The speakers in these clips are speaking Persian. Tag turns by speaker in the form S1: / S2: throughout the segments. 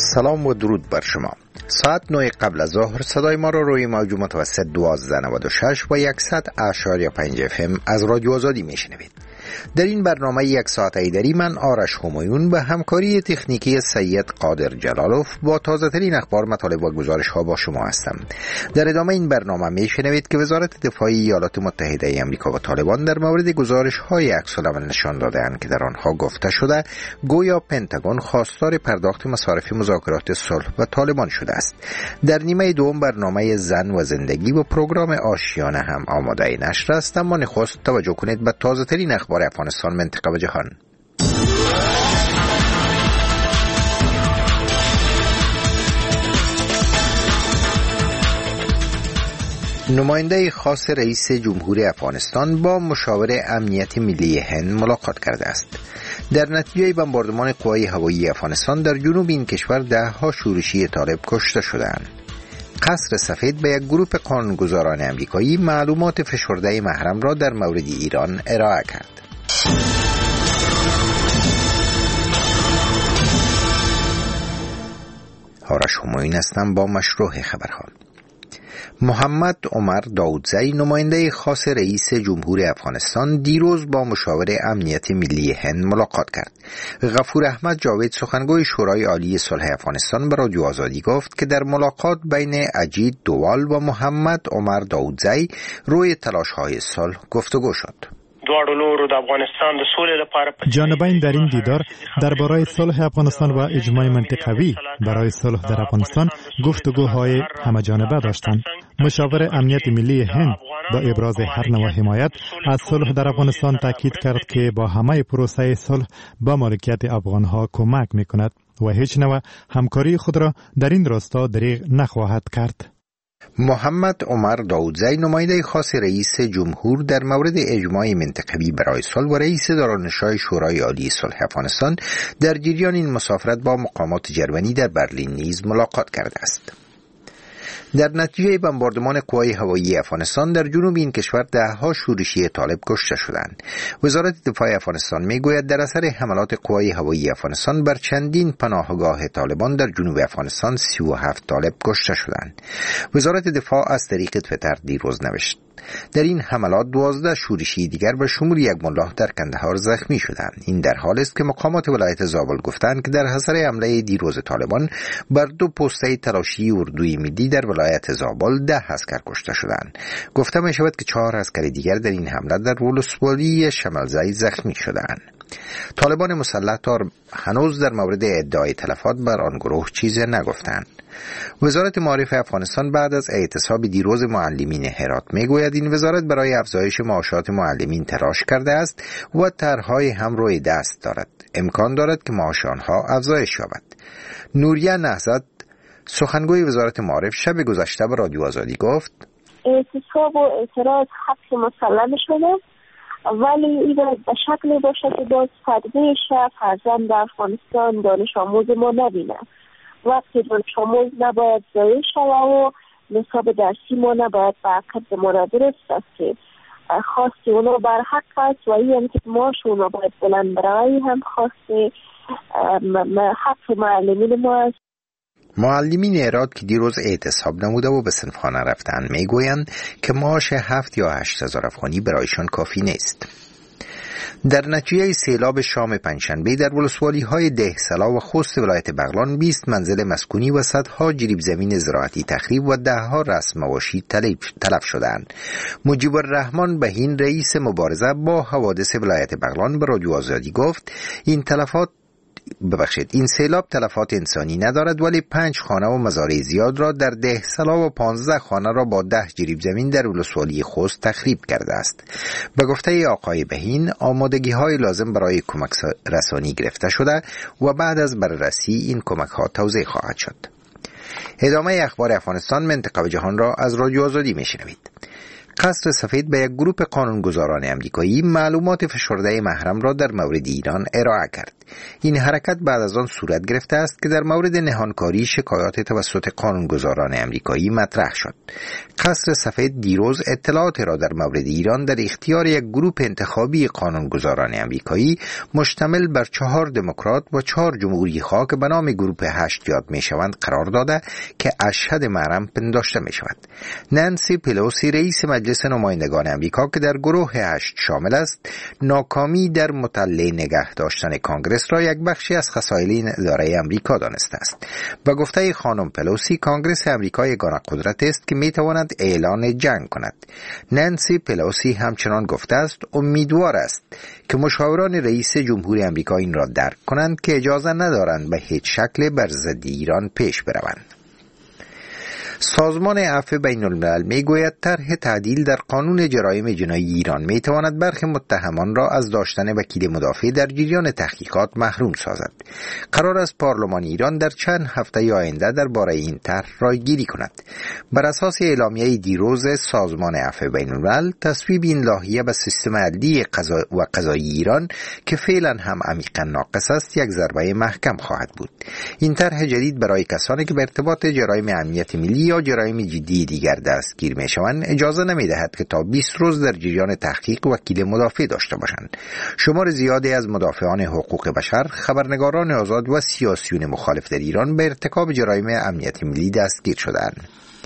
S1: سلام و درود بر شما. ساعت 9 قبل از ظهر صدای ما را روی موج متوسط 1296 و 100.5 FM از رادیو آزادی میشنوید. در این برنامه یک ساعت ایدری من آرش همایون به همکاری تکنیکی سید قادر جلالوف با تازه ترین اخبار، مطالب و گزارش ها با شما هستم. در ادامه این برنامه میشنوید که وزارت دفاع ایالات متحده آمریکا و طالبان در مورد گزارش های عکس‌العمل نشان داده‌اند که در آنها گفته شده گویا پنتاگون خواستار پرداخت مصارف مذاکرات صلح و طالبان شده است. در نیمه دوم برنامه زن و زندگی و پروگرام آشیانه هم آماده نشر است، اما نخست توجه کنید به تازه ترین اخبار افغانستان، منطقه و جهان. نماینده خاص رئیس جمهور افغانستان با مشاور امنیت ملی هند ملاقات کرده است. در نتیجه بمباردمان قوای هوایی افغانستان در جنوب این کشور ده‌ها شورشی طالب کشته شدند. قصر سفید به یک گروه قانونگذاران امریکایی معلومات فشرده محرم را در مورد ایران ارائه کرد. آرش همایون هستم با مشروع خبرها. محمد عمر داودزی، نماینده خاص رئیس جمهور افغانستان، دیروز با مشاور امنیت ملی هند ملاقات کرد. غفور احمد جاوید، سخنگوی شورای عالی صلح افغانستان، به رادیو آزادی گفت که در ملاقات بین اجیت دووال و محمد عمر داودزی روی تلاش‌های صلح گفتگو شد.
S2: جانبین در این دیدار درباره صلح افغانستان و اجماع منطقوی برای صلح در افغانستان گفتگوهای همه‌جانبه داشتند. مشاور امنیت ملی هند با ابراز هر نوع حمایت از صلح در افغانستان تاکید کرد که با همه پروسه صلح با مالکیت افغانها کمک می‌کند و هیچ نوع همکاری خود را در این راستا دریغ نخواهد کرد.
S1: محمد عمر داودزی، نماینده خاص رئیس جمهور در مورد اجماع منطقوی برای صلح و رئیس دارالنشای شورای عالی صلح افغانستان، در جریان این مسافرت با مقامات جرمنی در برلین نیز ملاقات کرده است. در نتیجه بمباردمان قوای هوایی افغانستان در جنوب این کشور ده‌ها شورشی طالب کشته شدند. وزارت دفاع افغانستان میگوید در اثر حملات قوای هوایی افغانستان بر چندین پناهگاه طالبان در جنوب افغانستان 37 طالب کشته شدند. وزارت دفاع از طریق توییتر دیروز نوشت در این حملات 12 شورشی دیگر به شمول یک ملاح در کندهار زخمی شدند. این در حالی است که مقامات ولایت زابل گفتند که در اثر حمله دیروز طالبان بر 2 پسته تلاشی اردوی ملی در ولایت زابل 10 عسکر کشته شدند. گفته می شود که 4 عسکر دیگر در این حمله در ولسوالی شملزی زخمی شدند. طالبان مسلح هنوز در مورد ادعای تلفات بر آن گروه چیزی نگفتند. وزارت معارف افغانستان بعد از اعتصاب دیروز معلمین هرات میگوید این وزارت برای افزایش معاشات معلمین تلاش کرده است و طرح‌های هم روی دست دارد. امکان دارد که معاش آنها افزایش یابد. نوریه نهضت، سخنگوی وزارت معارف، شب گذشته به رادیو آزادی گفت
S3: اعتصاب و اعتراض حق مسلم شده، ولی این به شکلی باشه که باز تدریج فرزند افغانستان دانش آموز ما نبینه. وقتی دانش آموز نباید ضایع شود و نصاب درسی ما نباید به عقد ما درست است که خواستی اونا بر حق است و این که معاش اونا باید بلند برای هم خواستی حق معلمین ما است.
S1: معلمین هرات که دیروز اعتصاب نموده و به صنفخانه رفتن میگویند که معاش 7 یا 8 هزار افغانی برایشان کافی نیست. در نتیجه سیلاب شام پنجشنبه در ولسوالی های دهسلا و خوست ولایت بغلان 20 منزل مسکونی و صدها جریب زمین زراعتی تخریب و ده‌ها رسم مواشی تلف شدند. مجیب الرحمن بهین، رئیس مبارزه با حوادث ولایت بغلان، به رادیو آزادی گفت این سیلاب تلفات انسانی ندارد، ولی 5 خانه و مزارع زیاد را در دهسلا و 15 خانه را با 10 جریب زمین در ولسوالی خوست تخریب کرده است. به گفته آقای بهین، آمادگی‌های لازم برای کمک رسانی گرفته شده و بعد از بررسی این کمک‌ها توزیع خواهد شد. ادامه اخبار افغانستان، منطقه و جهان را از رادیو آزادی میشنوید. قصر سفید به یک گروه قانونگذاران امریکایی معلومات فشرده محرم را در مورد ایران ارائه کرد. این حرکت بعد از آن صورت گرفته است که در مورد نهانکاری شکایات توسط قانونگذاران امریکایی مطرح شد. قصر سفید دیروز اطلاعات را در مورد ایران در اختیار یک گروه انتخابی قانونگذاران امریکایی مشتمل بر 4 دموکرات و 4 جمهوری خواه که به نام گروه 8 یاد می شوند قرار داده که اشهد محرم پنداشته می شود. نانسی پلوسی رئیس مجلس نمایندگان امریکا که در گروه 8 شامل است، ناکامی در مطلع نگه داشتن کانگرس را یک بخشی از خصایل این اداره امریکا دانسته است. با گفته خانم پلوسی، کانگرس امریکا یگانه قدرت است که می تواند اعلان جنگ کند. نانسی پلوسی همچنان گفته است امیدوار است که مشاوران رئیس جمهور امریکا این را درک کنند که اجازه ندارند به هیچ شکل بر ضد ایران پیش بروند. سازمان عفو بین الملل می گوید طرح تعدیل در قانون جرایم جنایی ایران می تواند برخی متهمان را از داشتن وکیل مدافع در جریان تحقیقات محروم سازد. قرار است پارلمان ایران در چند هفته آینده درباره این طرح رایگیری کند. بر اساس اعلامیه دیروز سازمان عفو بین الملل، تصویب این لایحه به سیستم عدلی و قضایی ایران که فعلا هم عمیقا ناقص است یک ضربه محکم خواهد بود. این طرح جدید برای کسانی که به ارتباط جرایم امنیت ملی یا جرایم جدی دیگر دستگیر می شوند اجازه نمی دهد که تا 20 روز در جریان تحقیق وکیل مدافع داشته باشند. شمار زیادی از مدافعان حقوق بشر، خبرنگاران آزاد و سیاسیون مخالف در ایران به ارتکاب جرایم امنیت ملی دستگیر شدند.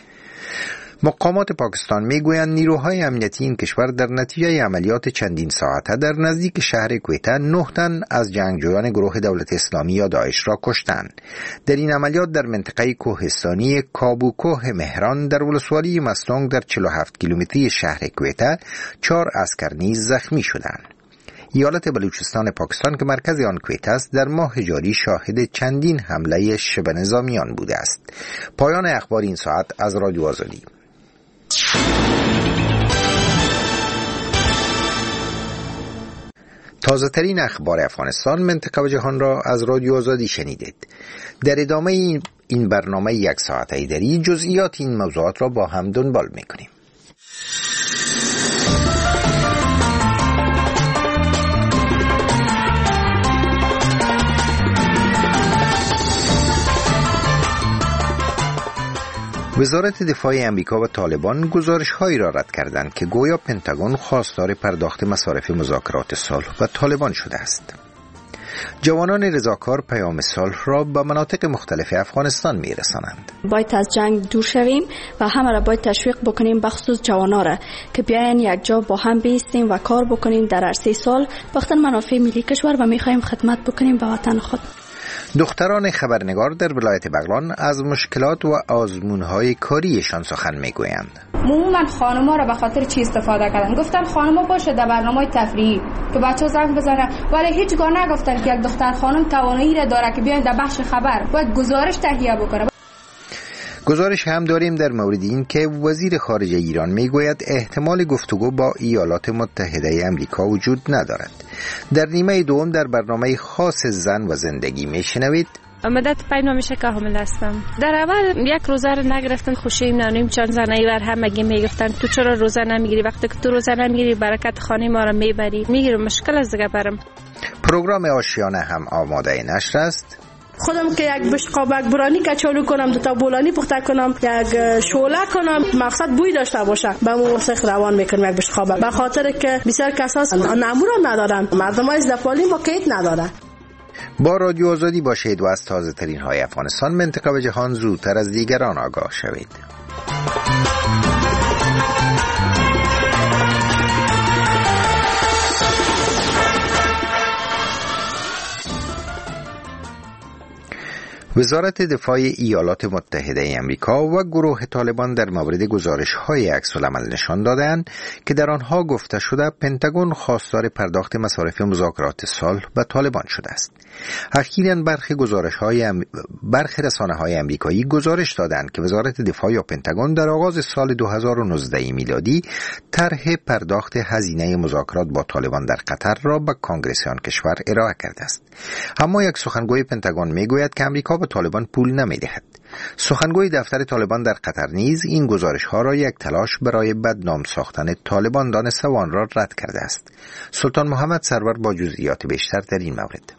S1: مقامات پاکستان میگویند نیروهای امنیتی این کشور در نتیجه عملیات چندین ساعته در نزدیک شهر کویته 9 تن از جنگجویان گروه دولت اسلامی یا داعش را کشتند. در این عملیات در منطقه کوهستانی کابوکوه مهران در ولسوالی مستونگ در 47 کیلومتری شهر کویته 4 عسکر نیز زخمی شدند. ایالت بلوچستان پاکستان که مرکز آن کویت است در ماه جاری شاهد چندین حمله شبه نظامیان بوده است. پایان اخبار این ساعت از رادیو آزادی. تازه ترین اخبار افغانستان، منطقه و جهان را از رادیو آزادی شنیدید. در ادامه این برنامه 1 ساعته ایدری جزئیات این موضوعات را با هم دنبال می‌کنیم. وزارت دفاع امریکا و طالبان گزارش‌هایی را رد کردند که گویا پنتاگون خواستار پرداخت مصارف مذاکرات صلح و طالبان شده است. جوانان رضاکار پیام صلح را به مناطق مختلف افغانستان می‌رسانند.
S4: باید از جنگ دور شویم و همه را باید تشویق بکنیم، بخصوص جوانان را که بیاین یک جا با هم بیستیم و کار بکنیم در عرصه صلح بخاطر منافع ملی کشور و می‌خوایم خدمت بکنیم به وطن خود.
S1: دختران خبرنگار در ولایت بغلان از مشکلات و آزمون‌های کاریشان سخن می‌گویند.
S5: عموما خانم‌ها را به خاطر چی استفاده کردن؟ گفتن خانم‌ها باشه در برنامه تفریحی که بچه‌ها زنگ بزنن، ولی هیچگاه نگفتن که یک دختر خانم توانایی را داره که بیاین در بخش خبر باید گزارش تهیه بکنه.
S1: گزارش هم داریم در مورد این که وزیر خارجه ایران میگوید احتمال گفتگو با ایالات متحده امریکا وجود ندارد. در نیمه دوم در برنامه خاص زن و زندگی میشنوید.
S6: مدت 5 ماه میشه که حامل هستم. در اول 1 روزه رو نگرفتم، خوشیم نانیم چند زنه ایور همگی میگفتن تو چرا روزه نمیگیری؟ وقتی که تو روزه نمیگیری برکت خانه ما رو میبری. میگیرم مشکل از دیگه برم.
S1: پروگرام آشیانه هم آماده نشر است.
S7: خودم که یک بشقابک برانی کچالو کنم، 2 تا بولانی پخته کنم، یک شوله کنم، مقصد بوی داشته باشه. به موسیقی روان میکنم یک بشقابک، به خاطر که بسیار کساس نمور ندارن، مردم های زدپالی موقعیت نداره.
S1: با رادیو آزادی باشید و از تازه ترین های افغانستان، منطقه و جهان زودتر از دیگران آگاه شوید. وزارت دفاع ایالات متحده امریکا و گروه طالبان در مورد گزارش‌های عکس‌العمل نشان دادند که در آنها گفته شده پنتاگون خواستار پرداخت مصارف مذاکرات صلح به طالبان شده است. اخیراً برخی رسانه‌های امریکایی گزارش دادند که وزارت دفاع یا پنتاگون در آغاز سال 2019 میلادی طرح پرداخت هزینه مذاکرات با طالبان در قطر را به کانگرس آن کشور ارائه کرده است. اما یک سخنگوی پنتاگون میگوید که امریکا به طالبان پول نمیدهد. سخنگوی دفتر طالبان در قطر نیز این گزارش‌ها را یک تلاش برای بدنام ساختن طالبان دانسته و آن را رد کرده است. سلطان محمد سرور با جزئیات بیشتر در این مورد.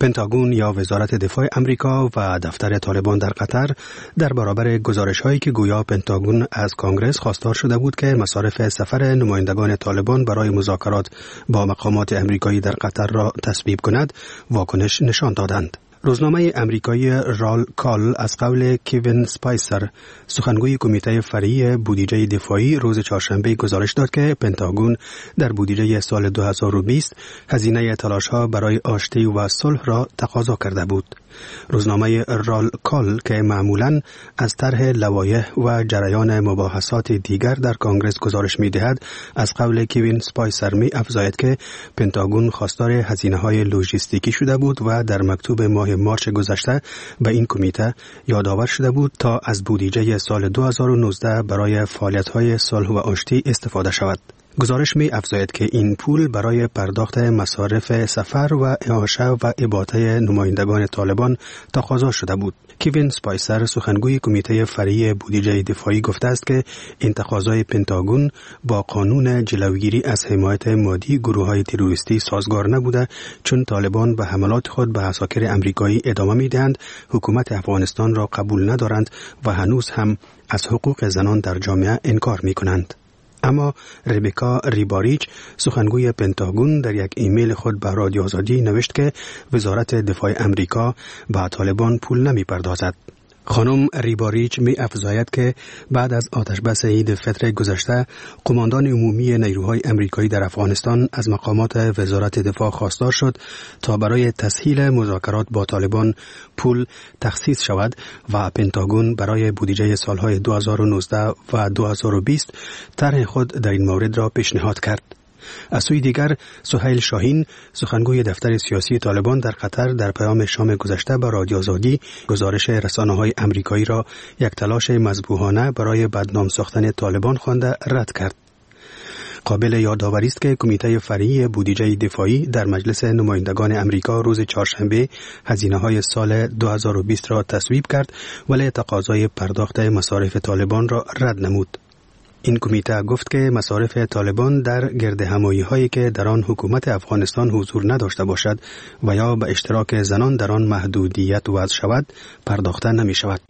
S8: پنتاگون یا وزارت دفاع امریکا و دفتر طالبان در قطر در برابر گزارش‌هایی که گویا پنتاگون از کانگرس خواستار شده بود که مصارف سفر نمایندگان طالبان برای مذاکرات با مقامات امریکایی در قطر را تصویب کند، واکنش نشان دادند. روزنامه امریکایی رال کال از قول کیوین سپایسر، سخنگوی کمیته فرعی بودجه دفاعی، روز چهارشنبه گزارش داد که پنتاگون در بودجه سال 2020 هزینه تلاش‌ها برای آشتی و صلح را تقاضا کرده بود. روزنامه رال کال که معمولاً از طرح لوایح و جریان مباحثات دیگر در کانگرس گزارش می‌دهد، از قول کیوین سپایسر می‌افزاید که پنتاگون خواستار هزینه‌های لوجستیکی شده بود و در مکتوب ماه مارس گذشته به این کمیته یادآور شده بود تا از بودجه سال 2019 برای فعالیت‌های صلح و آشتی استفاده شود. گزارش می افزاید که این پول برای پرداخت مصارف سفر و اعاشه و اباطه نمایندگان طالبان تقاضا شده بود. کیوین سپایسر، سخنگوی کمیته فرعی بودجه دفاعی، گفته است که این تقاضای پنتاگون با قانون جلوگیری از حمایت مادی گروه‌های تروریستی سازگار نبوده، چون طالبان به حملات خود به عساکر امریکایی ادامه می‌دهند، حکومت افغانستان را قبول ندارند و هنوز هم از حقوق زنان در جامعه انکار می‌کنند. اما ربکا ریباریچ، سخنگوی پنتاگون، در یک ایمیل خود به رادیو آزادی نوشت که وزارت دفاع امریکا به طالبان پول نمی پردازد. خانم ریباریچ می افزاید که بعد از آتشبس عید فطر گذشته، قماندان عمومی نیروهای امریکایی در افغانستان از مقامات وزارت دفاع خواستار شد تا برای تسهیل مذاکرات با طالبان پول تخصیص شود و پنتاگون برای بودجه سالهای 2019 و 2020 طرح خود در این مورد را پیشنهاد کرد. از سوی دیگر، سهیل شاهین، سخنگوی دفتر سیاسی طالبان در قطر، در پیام شام گذشته به رادیو آزادی گزارش رسانه‌های امریکایی را یک تلاش مذبوحانه برای بدنام ساختن طالبان خوانده رد کرد. قابل یادآوری است که کمیته فرعی بودجه دفاعی در مجلس نمایندگان امریکا روز چهارشنبه هزینه‌های سال 2020 را تصویب کرد، ولی تقاضای پرداخت مصارف طالبان را رد نمود. این کمیته گفت که مصارف طالبان در گردهمایی‌هایی که در آن حکومت افغانستان حضور نداشته باشد و یا به اشتراک زنان در آن محدودیت وضع شود پرداخته نمی شود.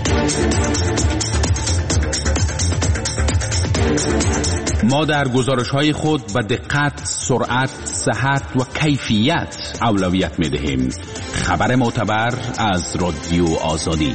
S9: ما در گزارش‌های خود به دقت، سرعت، صحت و کیفیت اولویت می‌دهیم. خبر معتبر از رادیو آزادی.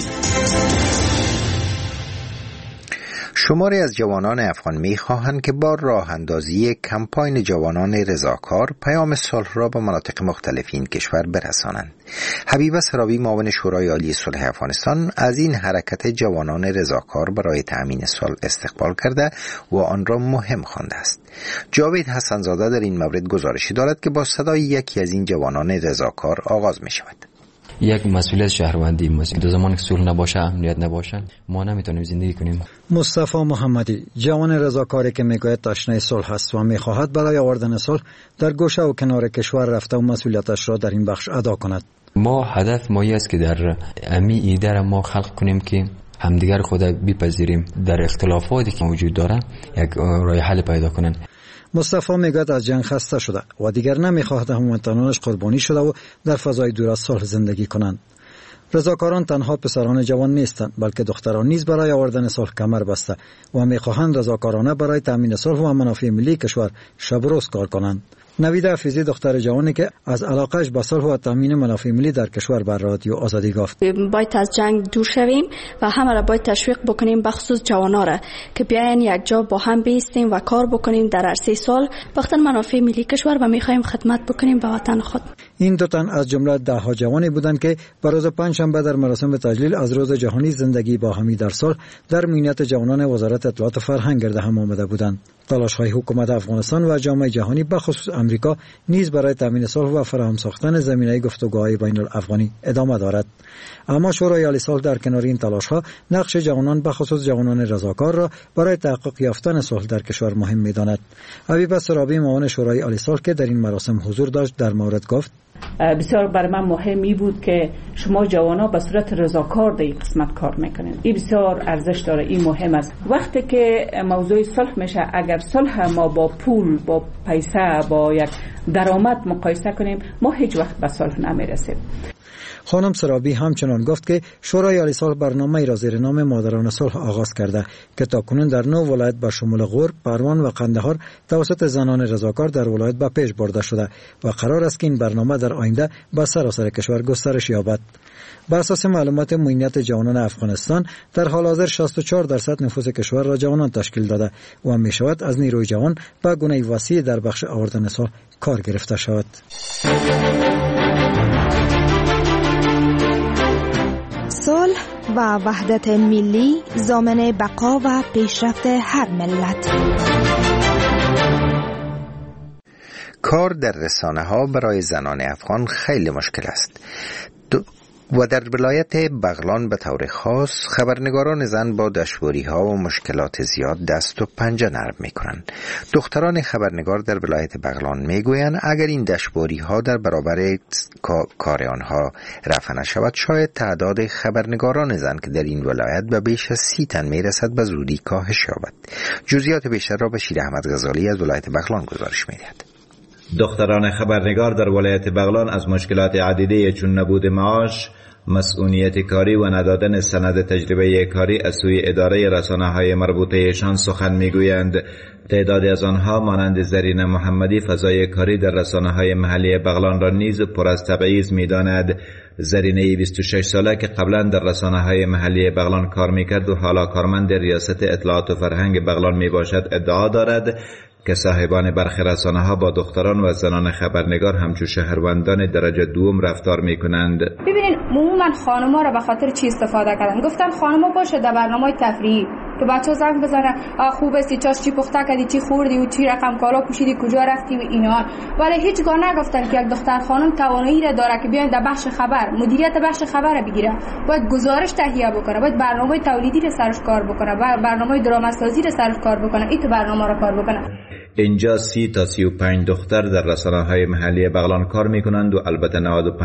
S1: شماری از جوانان افغان می‌خواهند که با راه اندازی کمپاین جوانان رضاکار پیام صلح را به مناطق مختلف این کشور برسانند. حبیبه سرابی، معاون شورای عالی صلح افغانستان، از این حرکت جوانان رضاکار برای تأمین صلح استقبال کرده و آن را مهم خوانده است. جاوید حسن‌زاده در این مورد گزارشی دارد که با صدای یکی از این جوانان رضاکار آغاز می‌شود.
S10: یک مسئولیت شهروندی است. دو زمان که صلح نباشه، امنیت نباشه، ما نمیتونیم زندگی کنیم.
S11: مصطفی محمدی، جوان رضاکاری که میگوید تشنه صلح است و میخواهد برای آوردن صلح در گوشه و کنار کشور رفته و مسئولیتش را در این بخش ادا کند.
S10: ما هدف ما است که در امی ایده ما خلق کنیم که همدیگر خود بپذیریم، در اختلافاتی که وجود داره یک راه حل پیدا کنن.
S11: مصطفی میگوید از جنگ خسته شده و دیگر نمیخواهد هموطنانش قربانی شده و در فضای دور از صلح زندگی کنند. رضاکاران تنها پسران جوان نیستند، بلکه دختران نیز برای آوردن صلح کمر بسته و میخواهند رضاکارانه برای تامین صلح و منافع ملی کشور شب روز کار کنند. نویده حفیظی، دختر جوانی که از علاقهش به صلح و تامین منافع ملی در کشور بر رادیو آزادی گفت:
S4: باید از جنگ دور شویم و همه را باید تشویق بکنیم، بخصوص جوانا را که بیاین یک جا با هم بیستیم و کار بکنیم در عرصه صلح بخاطر منافع ملی کشور و میخوایم خدمت بکنیم به وطن خود.
S11: این دو تن از جمله 10 جوانی بودند که بر روز پنجشنبه در مراسم تجلیل از روز جهانی زندگی با همی در صلح در میانیت جوانان وزارت اطلاعات و فرهنگ گرد هم آمده بودند. تلاش‌های حکومت افغانستان و جامعه جهانی به خصوص امریکا نیز برای تامین صلح و فراهم ساختن زمینه گفتگوهای بین الافغانی ادامه دارد. اما شورای عالی صلح در کنار این تلاش‌ها نقش جوانان به خصوص جوانان رضاکار را برای تحقق یافتن صلح در کشور مهم می‌داند. حبیبه سرابی، معاون شورای عالی صلح که در این مراسم حضور داشت، در مورد گفت:
S12: بسیار برای من مهمی بود که شما جوانا به صورت رضاکار در این قسمت کار میکنید. این بسیار ارزش داره، این مهم است. وقتی که موضوع صلح میشه، اگر صلح ما با پول، با پیسه، با یک درآمد مقایسه کنیم، ما هیچ وقت به صلح نمیرسیم.
S11: خانم سرابی همچنان گفت که شورای عالی صلح برنامه را زیر نام مادران صلح آغاز کرده که تاکنون در 9 ولایت به شمول غور، پروان و قندهار توسط زنان رضاکار در ولایت به پیش برده شده و قرار است که این برنامه در آینده به سراسر کشور گسترش یابد. بر اساس معلومات معینیت جوانان افغانستان در حال حاضر 64% نفوس کشور را جوانان تشکیل داده و می شود از نیروی جوان به گونه وسیع در بخش آوردن صلح کار گرفته شود.
S13: صلح و وحدت ملی ضامن بقا و پیشرفت هر ملت.
S1: کار در رسانه ها برای زنان افغان خیلی مشکل است و در ولایت بغلان به طور خاص خبرنگاران زن با دشواری ها و مشکلات زیاد دست و پنجه نرم می کنند. دختران خبرنگار در ولایت بغلان می گویند اگر این دشواری ها در برابر کار آنها رفع نشود شاید تعداد خبرنگاران زن که در این ولایت به بیش از 30 تن می رسد به زودی کاهش یابد. جزئیات بیشتر را بشیر احمد غزالی از ولایت بغلان گزارش می دهد.
S14: دختران خبرنگار در ولایت بغلان از مشکلات عدیده چون نبود معاش، مسئولیت کاری و ندادن سند تجربه کاری از سوی اداره رسانه‌های مربوطه‌شان سخن می‌گویند. تعدادی از آنها مانند زرین محمدی فضای کاری در رسانه‌های محلی بغلان را نیز پر از تبعیض می‌داند. زرینه 26 ساله که قبلا در رسانه‌های محلی بغلان کار می‌کرد و حالا کارمند ریاست اطلاعات و فرهنگ بغلان میباشد ادعا دارد که صاحبان برخی رسانه‌ها با دختران و زنان خبرنگار همچون شهروندان درجه دوم رفتار می‌کنند.
S5: ببینین عموما خانم‌ها را به خاطر چی استفاده کردن؟ گفتن خانم‌ها باشه در برنامه‌های تفریحی که بچه‌ها زنگ بزنن خوب است چاش چی پخته کردی، چی خوردی و چی رقم کالا پوشیدی، کجا رفتی و اینا، ولی هیچگاه نگفتن که یک دختر خانم توانایی را داره که بیاین در بخش خبر مدیریت بخش خبر بگیره، باید گزارش تهیه بکنه، باید برنامه تولیدی را سرش کار بکنه، برنامه دراماسازی را سرش کار بکنه، این تو برنامه را کار بکنه.
S14: اینجا 30 تا 35 دختر در رسانه‌های محلی بغلان کار می‌کنند و البته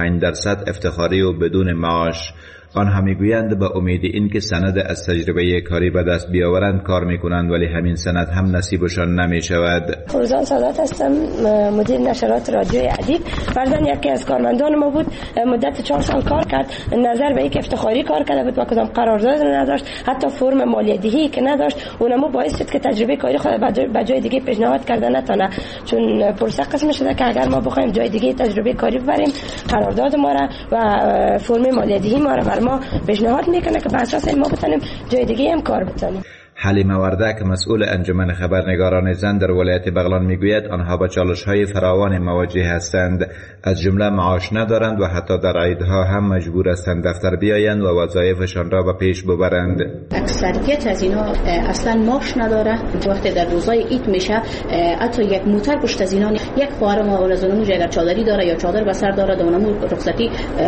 S14: 95% افتخاری و بدون معاش. آنها میگویند به امید اینکه سند از تجربه کاری به دست بیاورند کار میکنند ولی همین سند هم نصیبشان نمیشود.
S15: فروزان سادات هستم، مدیر نشرات رادیوی ادیب. فرزند یکی از کارمندان ما بود، مدت 4 سال کار کرد. نظر به اینکه افتخاری کار کرده بود و کدام قرارداد نداشت، حتی فرم مالیدهی که نداشت، اونمو باعث شد که تجربه کاری خود به جای دیگه پیشنهاد کرده نتونه، چون پروسه قسم شده که اگر ما بخوایم جای دیگه تجربه کاری ببریم قرارداد ما را و فرم مالیدهی ما را ما پیشنهاد میکنه که به اساس ما بتونیم جای دیگه هم کار بکنیم.
S14: حلیمه وردک مسئول انجمن خبرنگاران زن در ولایت بغلان میگوید آنها با چالش‌های فراوان مواجه هستند، از جمله معاش ندارند و حتی در عیدها هم مجبور هستند دفتر بیایند و وظایفشان را به پیش ببرند.
S16: اکثریت از اینا اصلا معاش نداره. وقتی در روزای عید میشه حتی یک موتر پشت از اینا یک خواهر ما ولزونمو اگر چادری داره یا چادر به سر داره دونمو رخصتی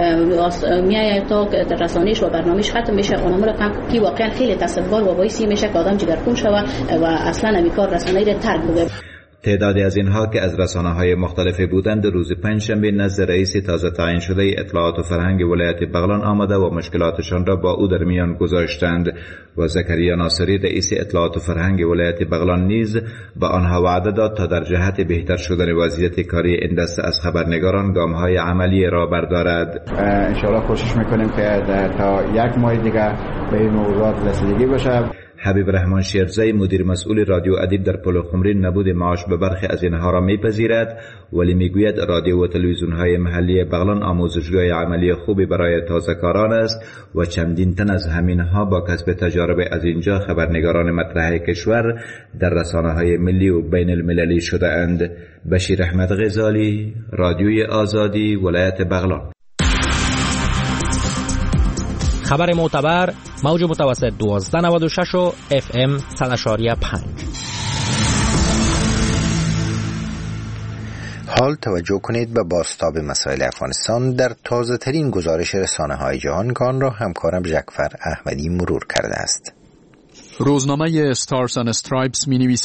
S16: میایه تا در رسانه‌اش و برنامه‌اش ختم میشه، اونمو رقم کی واقعا خیلی تصور و باعث میشه که آدم جگرخون شود و اصلا همیکار رسانه‌ای را ترک بده.
S14: تعدادی از اینها که از رسانه‌های مختلفی بودند روز پنجشنبه نزد رئیس تازه تعیین شده اطلاعات و فرهنگ ولایت بغلان آمده و مشکلاتشان را با او در میان گذاشتند و زکریا ناصری رئیس اطلاعات و فرهنگ ولایت بغلان نیز به آنها وعده داد تا در جهت بهتر شدن وضعیت کاری این دسته از خبرنگاران گام‌های عملی را بردارد.
S17: ان شاءالله کوشش می‌کنیم که تا 1 ماه دیگه به این موضوعات رسیدگی بشه.
S14: حبیب رحمان شیرزی مدیر مسئول رادیو ادیب در پلخمرین نبود معاش به برخی از اینها را میپذیرد ولی میگوید رادیو و تلویزیون‌های محلی بغلان آموزشگاه عملی خوبی برای تازه‌کاران است و چندین تن از همینها با کسب تجربه از اینجا خبرنگاران مطرح کشور در رسانه‌های ملی و بین المللی شده اند. بشیر احمد غزالی، رادیوی آزادی، ولایت بغلان.
S18: خبر معتبر موج متوسط 1296 و FM 100.5.
S1: حال توجه کنید به بازتاب مسائل افغانستان در تازه ترین گزارش رسانه‌های جهان که آن را همکارم جعفر احمدی مرور کرده است.
S19: روزنامه استارز اند استرایپس می نویسد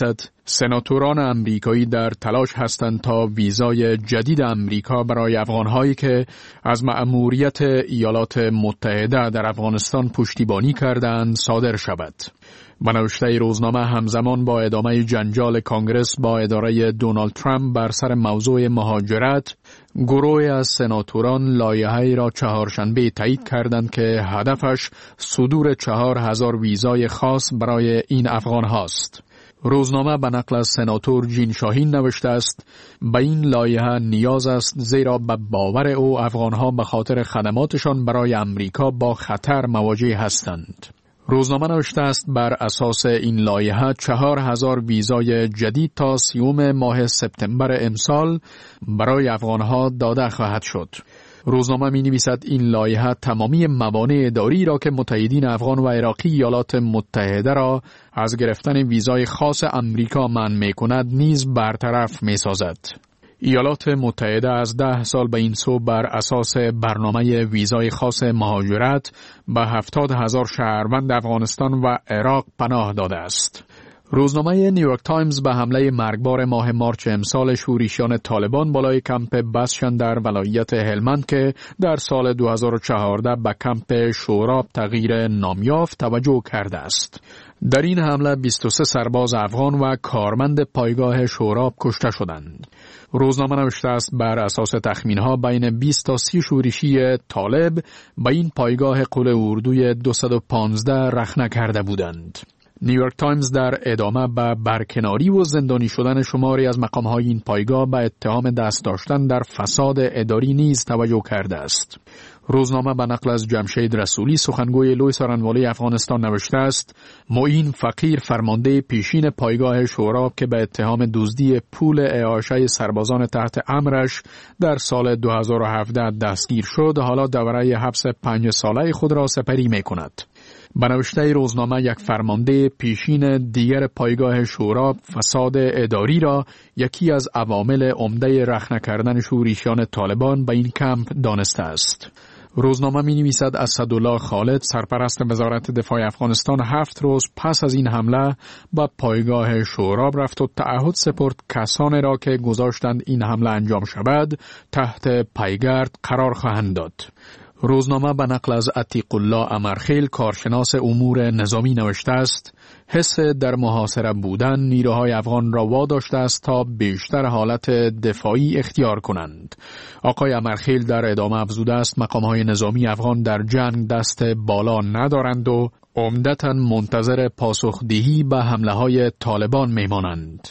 S19: سناتوران امریکایی در تلاش هستند تا ویزای جدید امریکا برای افغانهایی که از مأموریت ایالات متحده در افغانستان پشتیبانی کردند صادر شود. به نوشته روزنامه همزمان با ادامه جنجال کانگرس با اداره دونالد ترامپ بر سر موضوع مهاجرت، گروهی از سناتوران لایحه‌ای را چهارشنبه تایید کردند که هدفش صدور 4000 ویزای خاص برای این افغان هاست. روزنامه به نقل از سناتور جین شاهین نوشته است: به این لایحه نیاز است زیرا به باور او افغانها به خاطر خدماتشان برای امریکا با خطر مواجه هستند. روزنامه نوشته است بر اساس این لایحه 4000 ویزای جدید تا 30 ماه سپتامبر امسال برای افغانها داده خواهد شد. روزنامه می نویسد این لایحه تمامی موانع اداری را که متحدین افغان و عراقی ایالات متحده را از گرفتن ویزای خاص امریکا منع می کند نیز برطرف می سازد. ایالات متحده از 10 سال به این سو بر اساس برنامه ویزای خاص مهاجرت به 70,000 شهروند افغانستان و عراق پناه داده است. روزنامه نیویورک تایمز به حمله مرگبار ماه مارچ امسال شورشیان طالبان بالای کمپ بسشن در ولایت هلمند که در سال 2014 به کمپ شوراب تغییر نام یافت توجه کرده است. در این حمله 23 سرباز افغان و کارمند پایگاه شوراب کشته شدند. روزنامه نوشته است بر اساس تخمین‌ها بین 20 تا 30 شورشی طالب به این پایگاه قول اردوی 215 رخنه کرده بودند. نیویورک تایمز در ادامه به برکناری و زندانی شدن شماری از مقام‌های این پایگاه به اتهام دست داشتن در فساد اداری نیز توجه کرده است. روزنامه به نقل از جمشید رسولی سخنگوی لوی سارنوالی افغانستان نوشته است: معین فقیر فرمانده پیشین پایگاه شوراب که به اتهام دزدی پول اعاشه سربازان تحت امرش در سال 2017 دستگیر شد، حالا دوره حبس 5 ساله خود را سپری می کند. به نوشته روزنامه یک فرمانده پیشین دیگر پایگاه شوراب فساد اداری را یکی از عوامل عمده رخنه کردن شورشیان طالبان به این کمپ دانسته است. روزنامه می نویسد اسدالله خالد سرپرست وزارت دفاع افغانستان 7 روز پس از این حمله به پایگاه شوراب رفت و تعهد سپرد کسانی را که گذاشتند این حمله انجام شود تحت پیگرد قرار خواهند داد. روزنامه به نقل از عتیق الله امرخیل کارشناس امور نظامی نوشته است: حس در محاصره بودن نیروهای افغان را واداشته است تا بیشتر حالت دفاعی اختیار کنند. آقای امرخیل در ادامه افزوده است مقام‌های نظامی افغان در جنگ دست بالا ندارند و عمدتاً منتظر پاسخدهی به حمله‌های طالبان میمانند.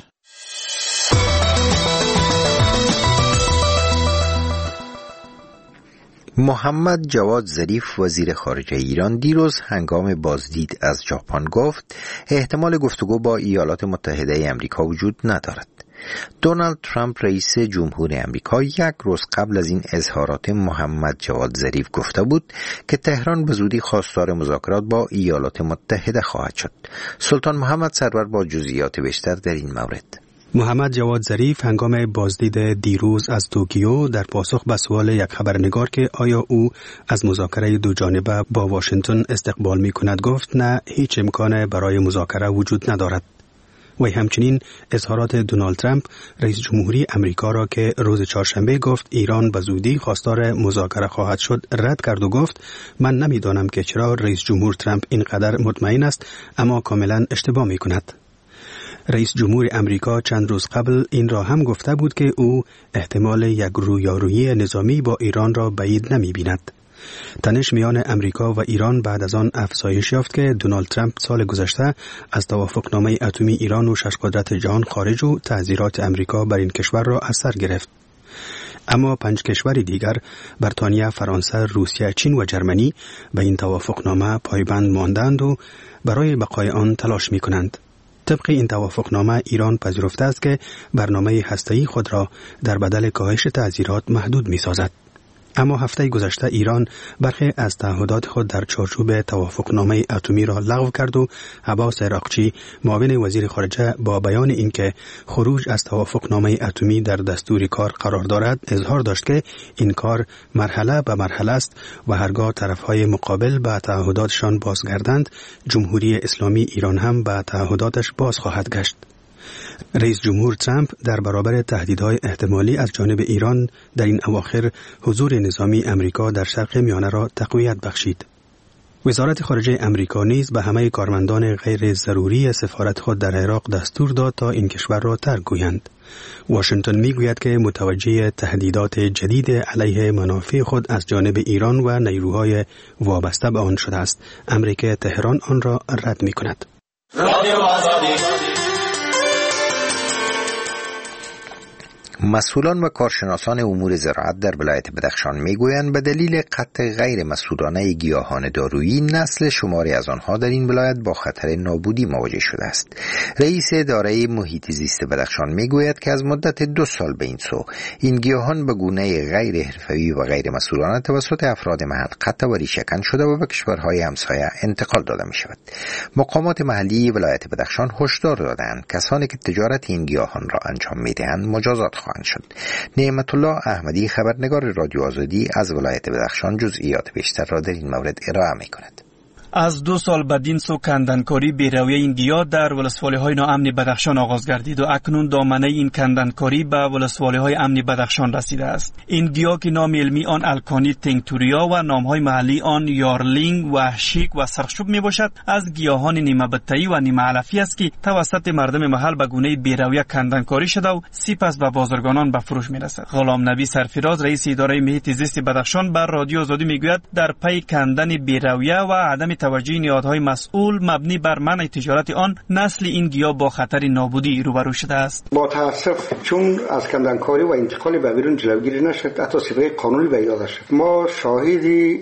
S1: محمد جواد ظریف وزیر خارجه ایران دیروز هنگام بازدید از ژاپن گفت احتمال گفتگو با ایالات متحده آمریکا وجود ندارد. دونالد ترامپ رئیس جمهور آمریکا یک روز قبل از این اظهارات محمد جواد ظریف گفته بود که تهران به زودی خواستار مذاکرات با ایالات متحده خواهد شد. سلطان محمد سرور با جزئیات بیشتر در این مورد.
S8: محمد جواد ظریف هنگام بازدید دیروز از توکیو در پاسخ به سوال یک خبرنگار که آیا او از مذاکره دو جانبه با واشنگتن استقبال می کند گفت نه، هیچ امکان برای مذاکره وجود ندارد. و همچنین اظهارات دونالد ترامپ رئیس جمهوری امریکا را که روز چهارشنبه گفت ایران به زودی خواستار مذاکره خواهد شد رد کرد و گفت من نمیدانم که چرا رئیس جمهور ترامپ اینقدر مطمئن است، اما کاملا اشتباه می کند. رئیس جمهور امریکا چند روز قبل این را هم گفته بود که او احتمال یک رویارویی نظامی با ایران را بعید نمی بیند. تنش میان امریکا و ایران بعد از آن افزایش یافت که دونالد ترامپ سال گذشته از توافقنامه اتمی ایران و 6 قدرت جهان خارج و تحذیرات امریکا بر این کشور را از سر گرفت. اما 5 کشور دیگر بریتانیا، فرانسه، روسیه، چین و جرمنی به این توافقنامه پایبند ماندند و برای بقای آن تلاش می کنند. طبق این توافقنامه ایران پذیرفته است که برنامه هسته‌ای خود را در بدل کاهش تعزیرات محدود می‌سازد. اما هفته گذشته ایران برخی از تعهدات خود در چارچوب توافقنامه اتمی را لغو کرد و عباس عراقچی معاون وزیر خارجه با بیان اینکه خروج از توافقنامه اتمی در دستور کار قرار دارد اظهار داشت که این کار مرحله به مرحله است و هرگاه طرفهای مقابل به تعهداتشان بازگردند جمهوری اسلامی ایران هم به تعهداتش باز خواهد گشت. رئیس جمهور ترامپ در برابر تهدیدهای احتمالی از جانب ایران در این اواخر حضور نظامی امریکا در شرق میانه را تقویت بخشید. وزارت خارجه امریکا نیز به همه کارمندان غیر ضروری سفارت خود در عراق دستور داد تا این کشور را ترک گویند. واشنگتن میگوید که متوجه تهدیدات جدید علیه منافع خود از جانب ایران و نیروهای وابسته به آن شده است. امریکا تهران آن را رد می‌کند.
S1: مسئولان و کارشناسان امور زراعت در ولایت بدخشان میگویند به دلیل قطع غیر مسئولانه گیاهان دارویی نسل شماری از آنها در این ولایت با خطر نابودی مواجه شده است. رئیس اداره محیط زیست بدخشان میگوید که از مدت 2 سال به این سو این گیاهان به گونه غیر حرفه‌ای و غیر مسئولانه توسط افراد محل قطع و ریشه‌کن شده و به کشورهای همسایه انتقال داده می شود. مقامات محلی ولایت بدخشان هشدار دادند کسانی که تجارت این گیاهان را انجام میدهند مجازات خواهند شد. نعمت الله احمدی خبرنگار رادیو آزادی از ولایت بدخشان جزئیات بیشتر را در این مورد ارائه می‌کند.
S20: از 2 سال بعد این سو کندنکاری بی‌رویه این گیاه در ولسوالی‌های ناامن بدخشان آغاز گردید و اکنون دامنه این کندنکاری به ولسوالی‌های امن بدخشان رسیده است. این گیاه که نام علمی آن الکانی تینکتوریا و نام‌های محلی آن یارلینگ و شیک و سرخچوب میباشد، از گیاهان نیمه بته‌ای و نیمه علفی است که توسط مردم محل به گونه بی‌رویه کندنکاری شده و سپس به بازرگانان به فروش میرسد. غلام نبی سرفراز رئیس اداره محیط زیست بدخشان بر رادیو آزادی میگوید در پی کندن بی‌رویه و عدم توجه نهادهای مسئول مبنی بر منع تجارت آن نسل این گیاه با خطر نابودی روبرو شده است.
S21: با تاسف چون از کندنکاری و انتقال به بیرون جلوگیری نشد، حتی صفحه قانونی به ایجاد شد. ما شاهد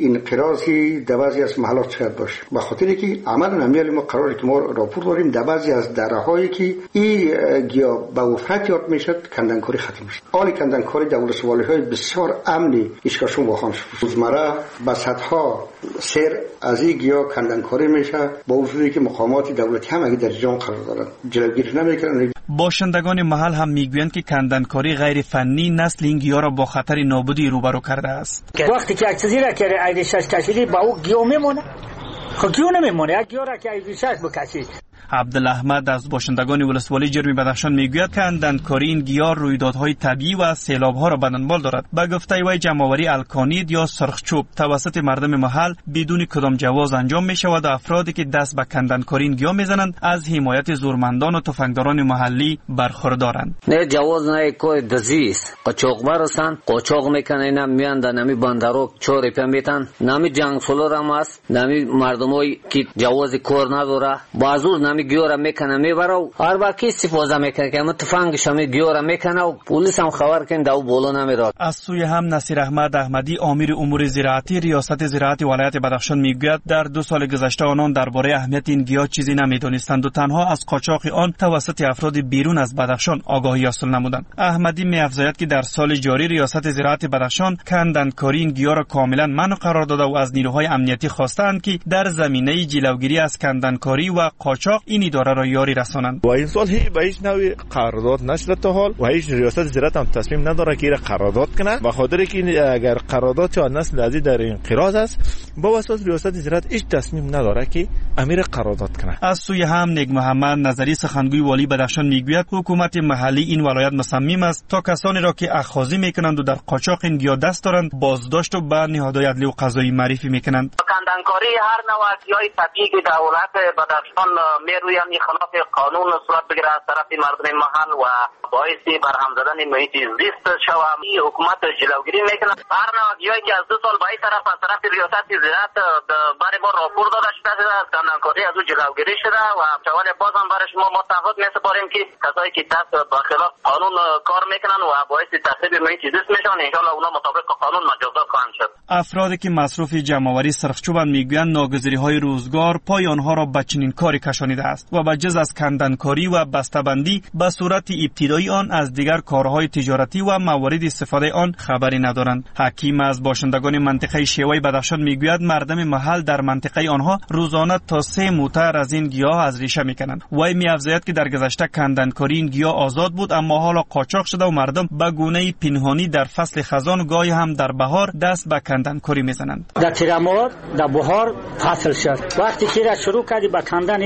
S21: انقراضی در بعضی از محلات شاید باشیم، به خاطر که عمل نمیالی ما قراره که ما راپور داریم در بعضی از درهایی که این گیاه به وفات یاد میشد کندنکاری ختم شد. آن کندنکاری در ولسوالی‌های بسیار امنی اشکاشون واخوان شد. روزمره به صدها سیر از این گیاه کندنکاری میشه با وجودی که مقامات دولتی هم اگه در جان قرار دارن جلوگیری نمیکنن.
S20: باشندگان محل هم میگویند که کندنکاری غیر فنی نسل این گیاه را با خطر نابودی روبرو کرده است.
S22: وقتی که یک چیزی را که ایدشش کشیدی با او گیاه میمونه، خب گیاه نمیمونه. یک گیاه را که ایدشش بکشی.
S20: عبدالاحمد از باشندگان ولسوالی جرمی بدخشان میگوید که کندنکاری این گیاه رویدادهای طبیعی و سیلاب‌ها را به دنبال دارد. به گفته وی جمع‌آوری الکانید یا سرخچوب توسط مردم محل بدون کدام جواز انجام می‌شود و افرادی که دست به کندنکاری این گیاه میزنند از حمایت زورمندان و تفنگداران محلی برخوردارند.
S23: نه جواز نه کوی دزیست قاچاقبر هستند، قاچاق میکنن، نمیاند، نمی بندرو چوری پیمیتن، نمی جنگ سولار هم است، نمی مردمایی که جواز کار نداره بازور نمی گیورا میکنه میبرو هر وقتی استفاده میکنه که تفنگش هم گیورا میکنه و پلیس هم خبر کنه داو بولو نمیره.
S20: از سوی هم نصیر احمد احمدی امیر امور زراعتی ریاست زراعت ولایت بدخشان میگوید در 2 سال گذشته آنان درباره اهمیت این گیاه چیزی نمیدونستند و تنها از قاچاق آن توسط افراد بیرون از بدخشان آگاهی حاصل نمودند. احمدی میافزاید که در سال جاری ریاست زراعت بدخشان کندنکاری این گیاه را کاملا منع قرار داده و از نیروهای امنیتی خواستند که در زمینه جلوگیری از کندنکاری و قاچاق این اداره را یاری رسانند.
S24: و این سال به هیچ نوعی قرارداد نشده تا حال و هیچ ریاست زراعت هم تصمیم نداره که قرارداد کنه، به خاطر که اگر قرارداد چه نسل ازی در انقراض است با اساس ریاست زراعت هیچ تصمیم نداره که امیر قرارداد کنه.
S20: از سوی هم نگ محمد نظری سخنگوی والی بدخشان میگوید حکومت محلی این ولایت مصمم است تا کسانی را که اخاذی میکنند و در قاچاق این گیاه دست دارند بازداشت و به نهادهای عدلی و قضایی معرفی میکنند.
S25: کندنکاری هر نوع گیاه طبیعی که دولت بدخشان میروی خلاف قانون صورت بگیره از طرف مردم محل و باعث برهم زدن محیط زیست شود. این حکومت جلوگیری میکنه. هر نوع گیاهی که از 2 سال به این طرف از طرف ریاست زراعت برای ما راپور داده شده از کندنکاری از او جلوگیری شده و چوال باز هم برای شما ما تعهد میسپاریم که کسایی که دست به خلاف قانون کار میکنن و باعث تخریب محیط زیست میشن ان شاء الله اونا مطابق قانون مجازات خواهند شد.
S20: افرادی که مصروف جمع‌آوری سرخچوبند میگویند ناگزیری‌های روزگار پای آنها را به چنین کاری کشانیده است و به جز از کندنکاری و بسته‌بندی به صورت ابتدایی آن از دیگر کارهای تجارتی و موارد استفاده آن خبری ندارند. حکیم از باشندگان منطقه شیوای بدخشان میگوید مردم محل در منطقه آنها روزانه تا 3 موتر از این گیاه از ریشه میکنند. وی میافزاید که در گذشته کندنکاری این گیاه آزاد بود اما حالا قاچاق شده و مردم به گونه پنهانی در فصل خزان و گاهی هم در بهار دست به کندنکاری میزنند.
S22: در تیرمار در بهار فصل شد وقتی که را شروع کردی به کندن را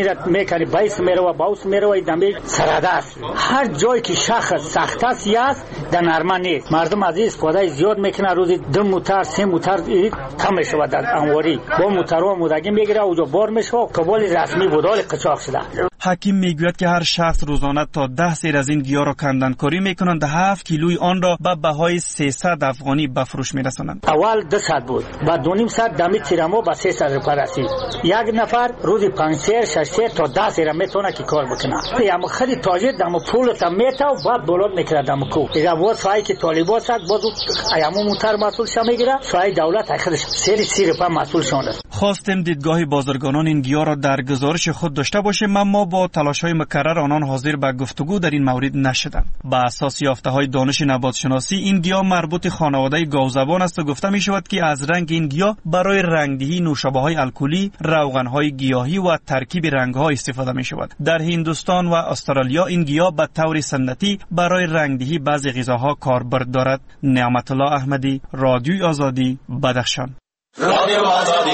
S22: میکنی بایس میره و باوس میره و دمی سراده است. هر جایی که شخص سخت است در نرمه نیست. مردم از این استفاده زیاد میکنه. روزی 2 موتر 3 موتر کم میشه در انواری با موترها مدگی میگیره اونجا بار میشه. قبول رسمی بودال قچاق شده.
S20: حکیم میگوید که هر شخص روزانه تا 10 سیر از این گیاه را کندنکاری میکنند. 7 کیلوی آن را به بهای 300 افغانی به فروش میرسانند.
S22: اول 200 بود، بعد 2.5 دمی تیرمو به 300 روپیه رسید. یک نفر روزی 5 سیر 6 سیر تا 10 سیر میتونه که کار بکنه. یعنی خیلی تاجر دم پول تا میته و بعد بلند میکنه دم کو. اگه بود سایه که طالبات صد باز ایامو موتر مسئول شه میگیره. سایه دولت خودش سیر روپیه مسئول شونه.
S20: خواستیم دیدگاه بازرگانان این گیاه را در گزارش خود داشته باشیم، اما با تلاش‌های مکرر آنان حاضر به گفتگو در این مورد نشدند. بر اساس یافته‌های دانش نباتشناسی این گیاه مربوط خانواده گاوزبان است و گفته می‌شود که از رنگ این گیاه برای رنگدهی نوشابه‌های الکلی، روغن‌های گیاهی و ترکیب رنگ‌ها استفاده می‌شود. در هندوستان و استرالیا این گیاه به طور سنتی برای رنگدهی بعضی غذاها کاربرد دارد. نعمت الله احمدی، رادیوی آزادی، بدخشان.
S1: رادیو آزادی.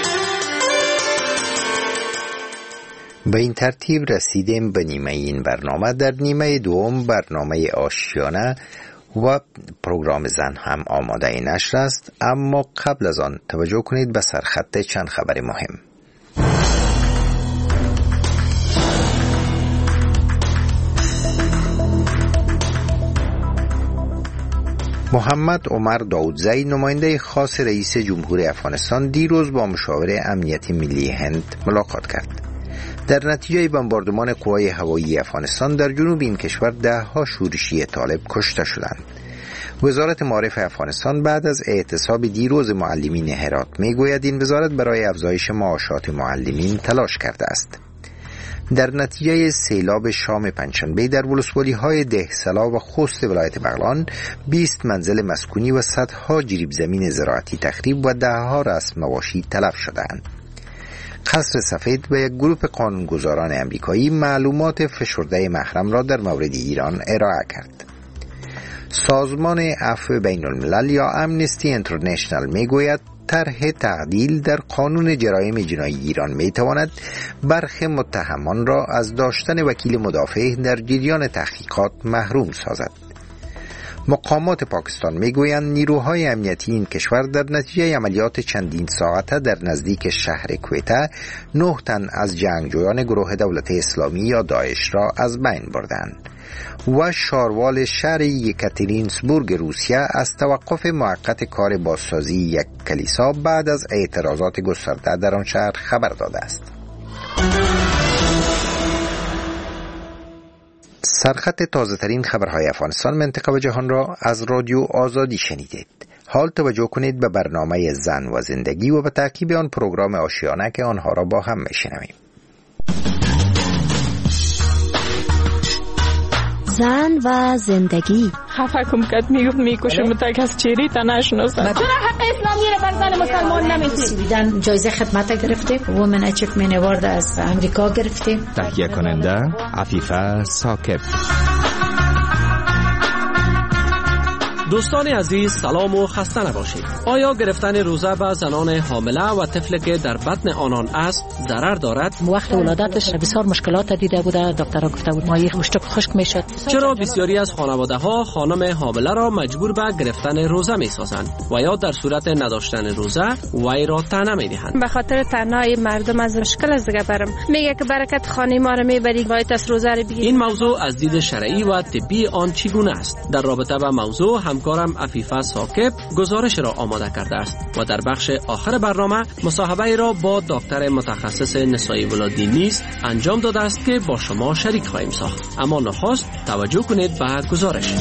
S1: به این ترتیب رسیدیم به نیمه این برنامه. در نیمه دوم برنامه آشیانه و پروگرام زن هم آماده نشر است، اما قبل از آن توجه کنید به سرخط چند خبر مهم. محمد عمر داودزی نماینده خاص رئیس جمهور افغانستان دیروز با مشاور امنیت ملی هند ملاقات کرد. در نتیجه بمباردمان قوای هوایی افغانستان در جنوب این کشور 10 شورشی طالب کشته شدند. وزارت معارف افغانستان بعد از اعتصاب دیروز معلمین هرات میگوید این وزارت برای افزایش معاشات معلمین تلاش کرده است. در نتیجه سیلاب شام پنجشنبه در ولسوالی‌های دهسلا و خوست ولایت بغلان 20 منزل مسکونی و صدها جریب زمین زراعتی تخریب و 10 رسم مواشی تلف شدند. قصر سفید و یک گروه قانونگذاران امریکایی معلومات فشرده محرم را در مورد ایران ارائه کرد. سازمان عفو بین الملل یا امنستی انترنشنال میگوید طرح تعدیل در قانون جرایم جنایی ایران میتواند برخی متهمان را از داشتن وکیل مدافع در جریان تحقیقات محروم سازد. مقامات پاکستان میگویند نیروهای امنیتی این کشور در نتیجه عملیات چندین ساعته در نزدیک شهر کویته 9 تن از جنگجویان گروه دولت اسلامی یا داعش را از بین بردند و شاروال شهر یکاترینسبورگ روسیه از توقف موقت کار بازسازی یک کلیسا بعد از اعتراضات گسترده در آن شهر خبر داده است. سرخط تازه ترین خبرهای افغانستان، منطقه و جهان را از رادیو آزادی شنیدید. حال توجه کنید به برنامه زن و زندگی و به تعقیب آن پروگرام آشیانه که آنها را با هم میشنویم.
S13: زن و زندگی.
S2: خفه کم کد میکشه متک از چیری تا نشناسن.
S3: چرا حق اسلامی رو بر زن مسلمان نمیدید؟
S6: سویدن جایزه خدمت گرفته، وومن اچیومنت اوارد از امریکا گرفته.
S7: تهیه کننده عفیفه ثاقب.
S9: دوستان عزیز سلام و خسته نباشید. آیا گرفتن روزه به زنان حامله و طفلی که در بطن آنان است ضرر دارد؟
S6: وقت ولادتش بسیار مشکلات دیده بوده، دکترها گفته بود مایه مشتک خشک میشد.
S9: چرا بسیاری از خانواده ها خانم حامله را مجبور به گرفتن روزه میسازند و یا در صورت نداشتن روزه وی را طعنه میدهند؟
S2: به خاطر طعنه مردم از مشکل از دیگه برم میگه که برکت خانه ما رو میبری باید از روزه رو بگیری.
S9: این موضوع از دید شرعی و طبی آن چگونه است؟ در رابطه با موضوع همکارم عفیفه ثاقب گزارش را آماده کرده است و در بخش آخر برنامه مصاحبه را با دکتر متخصص نسای ولادی نیز انجام داده است که با شما شریک خواهیم ساخت. اما نخست توجه کنید به گزارش.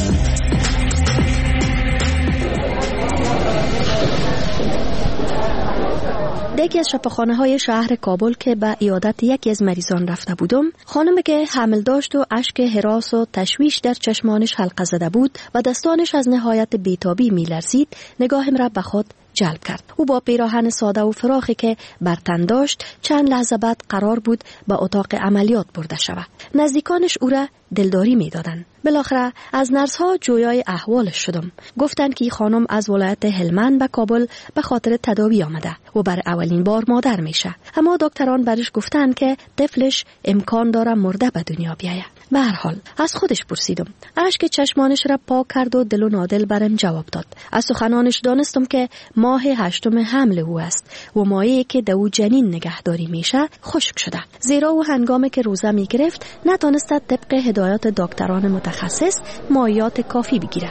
S13: یکی از شفاخانه‌های شهر کابل که به عیادت یکی از مریضان رفته بودم، خانمی که حمل داشت و اشک هراس و تشویش در چشمانش حلقه زده بود و دستانش از نهایت بیتابی می‌لرزید، نگاهم را به خود جلب کرد. او با پیراهن ساده و فراخی که بر تن داشت چند لحظه بعد قرار بود به اتاق عملیات برده شود. نزدیکانش او را دلداری می‌دادند. بالاخره از نرس‌ها جویای احوالش شدم. گفتند که خانم از ولایت هلمند به کابل به خاطر تداوی آمده و برای اولین بار مادر میشه. اما دکتران برش گفتند که طفلش امکان داره مرده به دنیا بیاید. به هر حال از خودش پرسیدم. اشک چشمانش را پاک کرد و دل و نادل برم جواب داد. از سخنانش دانستم که ماه 8 حمل او است و ماهی که دو جنین نگهداری میشه خشک شده. زیرا او هنگامی که روزه میگرفت نتونست طبق هدایات دکتران متخصص مایعات کافی بگیره.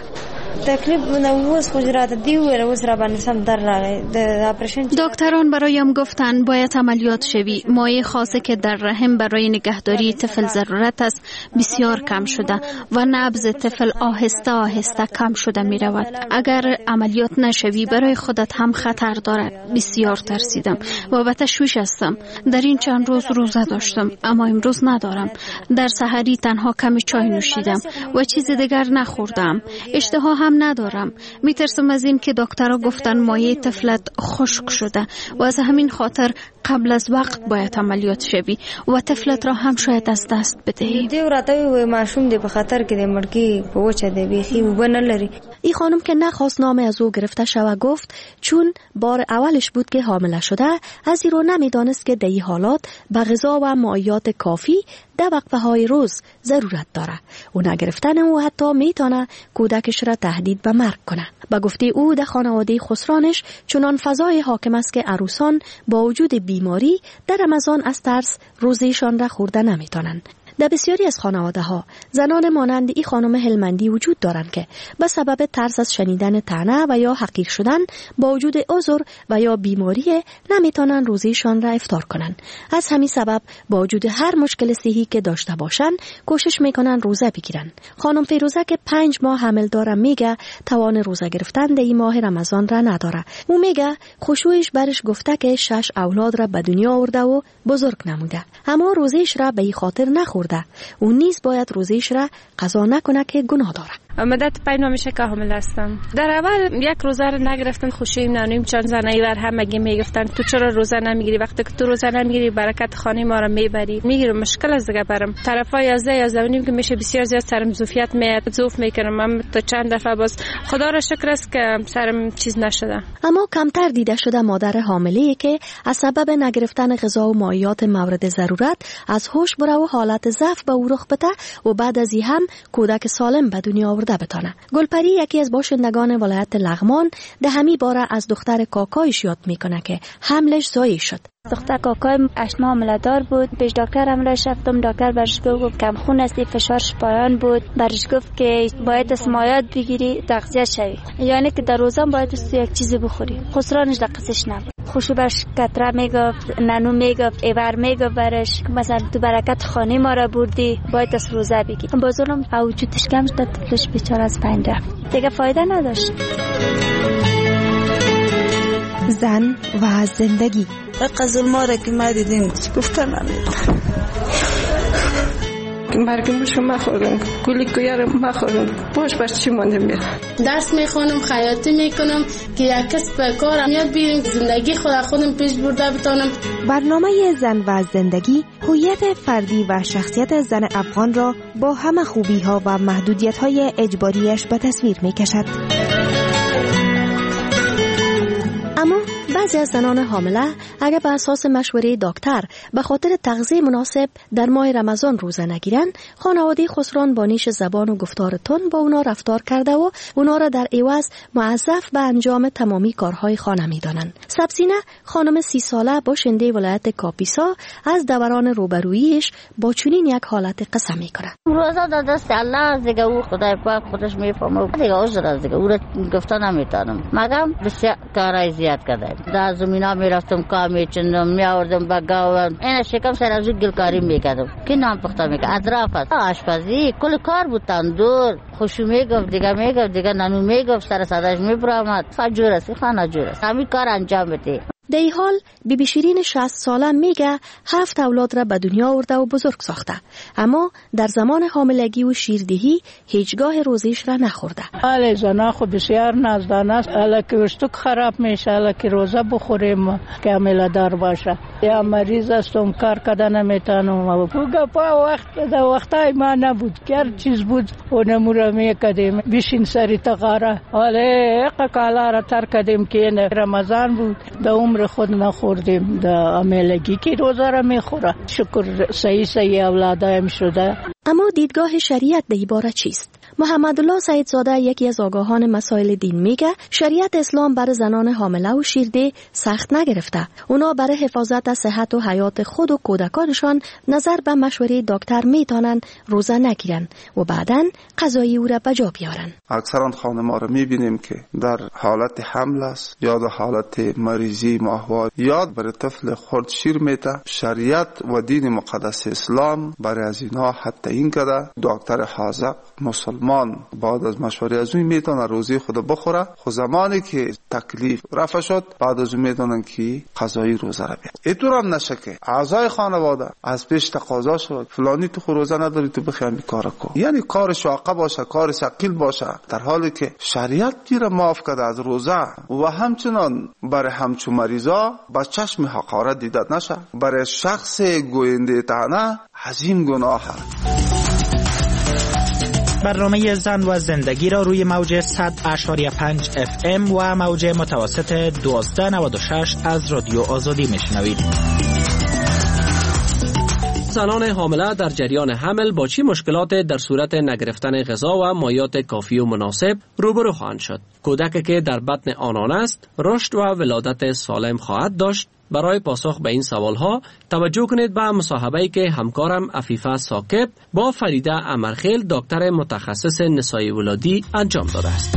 S4: دکتران برایم گفتند باید عملیات شوی. مایع خاصه که در رحم برای نگهداری طفل ضرورت است بسیار کم شده و نبض طفل آهسته آهسته کم شده می رود. اگر عملیات نشوی برای خودت هم خطر دارد. بسیار ترسیدم و به تشویش هستم. در این چند روز روزه داشتم اما امروز ندارم. در سحری تنها کمی چای نوشیدم و چیز دیگر نخوردم. اشتها هم ندارم. میترسم از این که دکترها گفتن مایع طفلت خشک شده و از همین خاطر قبل از وقت باید عملیات شوی و طفلت را هم شاید از دست بدهی.
S13: این خانم که نخواست نام از او گرفته شود گفت چون بار اولش بود که حامله شده از این رو نمیدانست که در این حالات به غذا و مایعات کافی در وقفه‌های روز ضرورت داره و نگرفتن او حتی میتونه کودکش را تهدید به مرگ کنه. با گفته او در خانواده خسرانش چنان فضای حاکم است که عروسان با وجود بیماری در رمضان از ترس روزهشان را خورده نمیتونن. در بسیاری از خانواده ها زنان مانند این خانم هلمندی وجود دارند که به سبب ترس از شنیدن طعنه و یا حقیر شدن با وجود عذر و یا بیماری نمیتونن روزیشان را افطار کنن. از همین سبب با وجود هر مشکل صحی که داشته باشن کوشش میکنن روزه بگیرن. خانم فیروزه که 5 ماه حمل داره میگه توان روزه گرفتن در این ماه رمضان را نداره. او میگه خشوعش برش گفته که 6 اولاد را به دنیا آورده و بزرگ نموده اما روزیش را به این خاطر نخورده. اون نیز باید روزیش را قضا نکنه که گناه داره.
S2: مدت 5 ماه میشه که حامل هستم. در اول یک روزه رو نگرفتم خوشیم نانیم چند زنایی ور همگی میگفتن تو چرا روزه نمیگیری؟ وقتی که تو روزه نمیگیری برکت خانه ما رو میبری. میگیرم مشکل از دیگه برم. طرفای 11 نیم که میشه بسیار زیاد سرم زوفیت میاد. زوف میکنم. من تا چند دفعه باز خدا را شکر است که سرم چیز نشده.
S13: اما کمتر دیده شده مادر حامله که از سبب نگرفتن غذا و مایعات مورد ضرورت از هوش بره و حالت ضعف به او رخ بده و بعد از این هم کودک سالم به دنیا آورده بتانه. گلپری یکی از باشندگان ولایت لغمان ده همی باره از دختر کاکایش یاد میکنه که حملش ضایع شد.
S5: دختر کاکایم 8 ماه حامله‌دار بود. پیش دکتر حملش رفتم. دکتر برش گفت کم خون هستی، فشارش پایان بود. برش گفت که باید مایعات بگیری، تغذیه شوی، یعنی که در روزان باید یک چیزی بخوری. خسرانش دقیقش نبود. خوشو برش کتره میگفت، نانو میگفت، ایور میگفت برش مثلا تو برکت خانه ما را بردی باید از روزه بگی. بازونم وجودش کم شد، طفلش بیچاره از پایین رفت. دیگه فایده نداشت.
S10: زن و زندگی
S11: ظلما را که ما دیدیم گفتن مرگم شما خوردم گلی کویار ما خوردم باش چی مانده میاد.
S12: درس میخونم، خیاطی میکنم که یک کسب کارم یاد بگیرم، زندگی خودم پیش برده بتونم.
S10: برنامه زن و زندگی هویت فردی و شخصیت زن افغان را با همه خوبی ها و محدودیت های اجباریش به تصویر میکشد.
S13: اما بعضی از زنان حامله اگر به اساس مشوره دکتر به خاطر تغذیه مناسب در ماه رمضان روزه نگیرن، خانواده خسران با نیش زبان و گفتار تند با اونا رفتار کرده و اونا را در عوض موظف به انجام تمامی کارهای خانه میدانند. سبسینه خانم 30 ساله باشنده ولایت کاپیسا از دوران روبروییش با چنین یک حالت قسم میکنه.
S26: روزه در دست الله است دیگه، او خدای پاک خودش میفهمه دیگه، عذر است دیگه، او را گفته نمیتونم. مگم بسیار کارای زیاد کرده. در زمینا میرفتم کار میچندم، میآوردم به گاو، این شکم سر از گلکاری میکردم که نام پخته میکرد. اطراف است آشپزی کل کار بود. تندور خوشو میگفت دیگه نانو میگفت، سر صداش میبرامد. فجور است خانه جور است، همین کار انجام بده.
S13: در این حال بیبی شیرین 60 ساله میگه 7 اولاد را به دنیا آورده و بزرگ ساخته، اما در زمان حاملگی و شیردهی هیچگاه روزیش را نخورده.
S14: حال زنا خو بسیار نازدانه است، الکی وشتوک خراب میشه، الکی روزه بخوریم که حامله دار باشه، یا مریض استم کار کده نمیتونم و گپا وقتای ما نبود که هر چیز بود اونمو را میکدیم بشین سری تغاره. حالا کالا را تر کدیم که رمضان بود د عمر خود نخوردیم، د حاملگی که روزه را میخوره. شکر صحیح اولادایم شده.
S13: اما دیدگاه شریعت در این باره چیست؟ محمد الله سیدزاده یکی از آگاهان مسائل دین میگه شریعت اسلام برای زنان حامله و شیرده سخت نگرفته. اونا برای حفاظت از صحت و حیات خود و کودکانشان نظر به مشوره دکتر میتونن روزه نگیرن و بعداً قضای او را بجا بیارن.
S15: اکثرا خانم‌ها را میبینیم که در حالت حمل است یا در حالت مریضی ماهوار یا برای طفل خرد شیر میته. شریعت و دین مقدس اسلام برای از اینا حتی این کده دکتر حاذق مسلمان بعد از مشوره از اون میتونه روزی خود بخوره. خود زمانی که تکلیف رفع شد بعد از اون میتونن که قضایی روزه را بیاد. اینطور هم نشه که اعضای خانواده از پیش تقاضا شد فلانی تو خود روزه نداری تو بخی همین کار کن، یعنی کار شاقه باشه، کار ثقیل باشه، در حالی که شریعت گیره معاف کرده از روزه و همچنان برای همچون مریضا با چشم حقارت دیدت نشه. برای شخص گوینده تنه عظیم گناه هست.
S16: برنامه زن و زندگی را روی موج 100.5 FM و موج متوسط 1296 از رادیو آزادی میشنوید.
S9: زنان حامله در جریان حمل با چه مشکلات در صورت نگرفتن غذا و مایات کافی و مناسب روبرو خواهند شد؟ کودکی که در بطن آنان است رشد و ولادت سالم خواهد داشت؟ برای پاسخ به این سوالها توجه کنید به مصاحبه‌ای که همکارم عفیفه ساکب با فریده امرخیل دکتر متخصص نسای ولادی انجام داده است.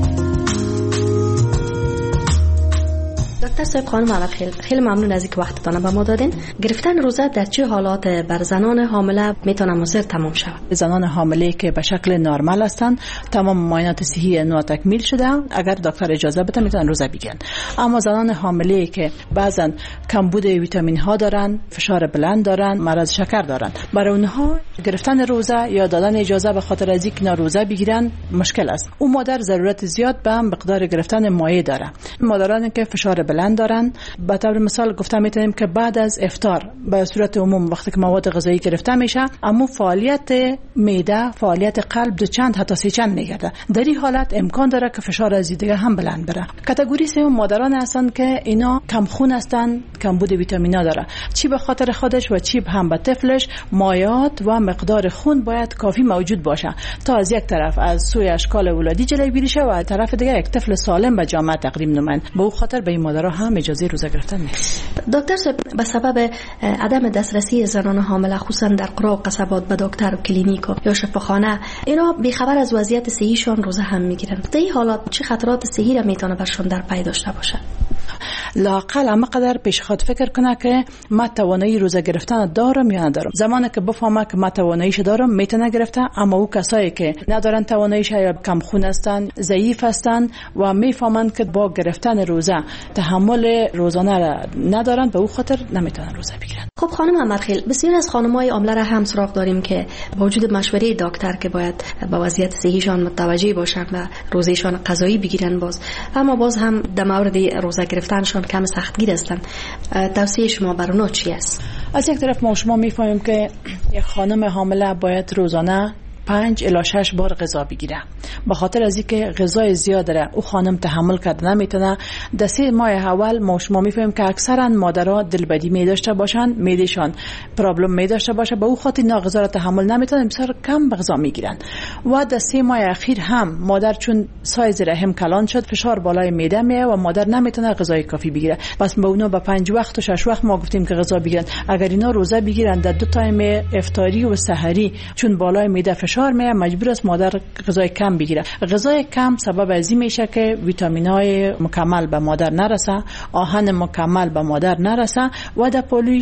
S13: دکتر صاحب خانم امرخیل، خیلی ممنون از اینکه وقتتان به ما دادین. گرفتن روزه در چه حالات بر زنان حامله میتونه مضر تمام شود؟
S17: زنان حامله که به شکل نرمال هستند تمام معاینات صحی نو تکمیل شده، اگر دکتر اجازه بده میتونن روزه بگیرن. اما زنان حامله که بعضا کمبود ویتامین ها دارن، فشار بلند دارن، مرض شکر دارن، برای اونها گرفتن روزه یا دادن اجازه به خاطر از اینکه روزه بگیرن مشکل است. اون مادر ضرورت زیاد به مقدار گرفتن مایع داره. مادرانی که فشار بلند دارن به طور مثال گفتم میتونیم که بعد از افطار به صورت عموم وقتی که مواد غذایی گرفته میشه اما فعالیت معده، فعالیت قلب دو چند حتی سه چند میگرده. در این حالت امکان داره که فشار از دیگه هم بلند بره. کاتگوری سوم مادران هستند که اینا کم خون هستند، کمبود ویتامینا داره، چی به خاطر خودش و چی هم به طفلش. مایعات و مقدار خون باید کافی موجود باشه تا از یک طرف از سوی اشکال ولادی جلوگیری شه و از طرف دیگه یک طفل سالم به جامعه تقدیم نمایند. به اون خاطر به این مادرها هم اجازه روزه گرفتن نیست.
S13: دکتر صاحب به سبب عدم دسترسی زنان حامله خصوصا در قرى و قصبات به دکتر و کلینیک یا شفاخانه اینا بیخبر از وضعیت صحیشان روزه هم میگیرن. در این حالات چه خطرات صحی را میتونه برشون در پی داشته باشه؟
S17: لااقل همه قدر پیش خود فکر کنه که ما توانایی روزه گرفتن دارم یا ندارم. زمانی که بفهمه که ما تواناییش دارم میتونه گرفته، اما او کسایی که ندارن تواناییش یا کم خون هستن، ضعیف هستن و میفهمن که با گرفتن روزه تحمل روزانه را ندارن، به او خاطر نمیتونن روزه بگیرن.
S13: خب خانم امرخیل، بسیار از خانم‌های حامله را هم سراغ داریم که با وجود مشوره دکتر که باید با وضعیت صحیشان متوجه باشن و روزهشان غذایی بگیرن اما باز هم در مورد روزه گرفتنشان کم سختگیر هستن. توصیه شما بر اونها چی است؟
S17: از یک طرف ما شما میفهمیم که یک خانم حامله باید روزانه 5 الی 6 بار غذا بگیره. به خاطر از اینکه غذای زیاد داره او خانم تحمل کرده نمیتونه. در 3 ماه اول ما شما میفهمیم که اکثرا مادرها دلبدی می داشته باشن، معدهشان پرابلم می داشته باشه، به او خاطر اینا غذا را تحمل نمیتونن، بسیار کم غذا میگیرن. و در 3 ماه اخیر هم مادر چون سایز رحم کلان شد، فشار بالای معده میاد و مادر نمیتونه غذای کافی بگیره. پس به اونا به 5 وقت و 6 وقت ما گفتیم که غذا بگیرن. اگر اینا روزه بگیرن در 2 تایم افطاری و سحری چون بالای معده فشار میاد، مجبور است مادر غذای کم بگیره. غذای کم سبب از این میشه که ویتامین‌های مکمل به مادر نرسه، آهن مکمل به مادر نرسه و در پولیش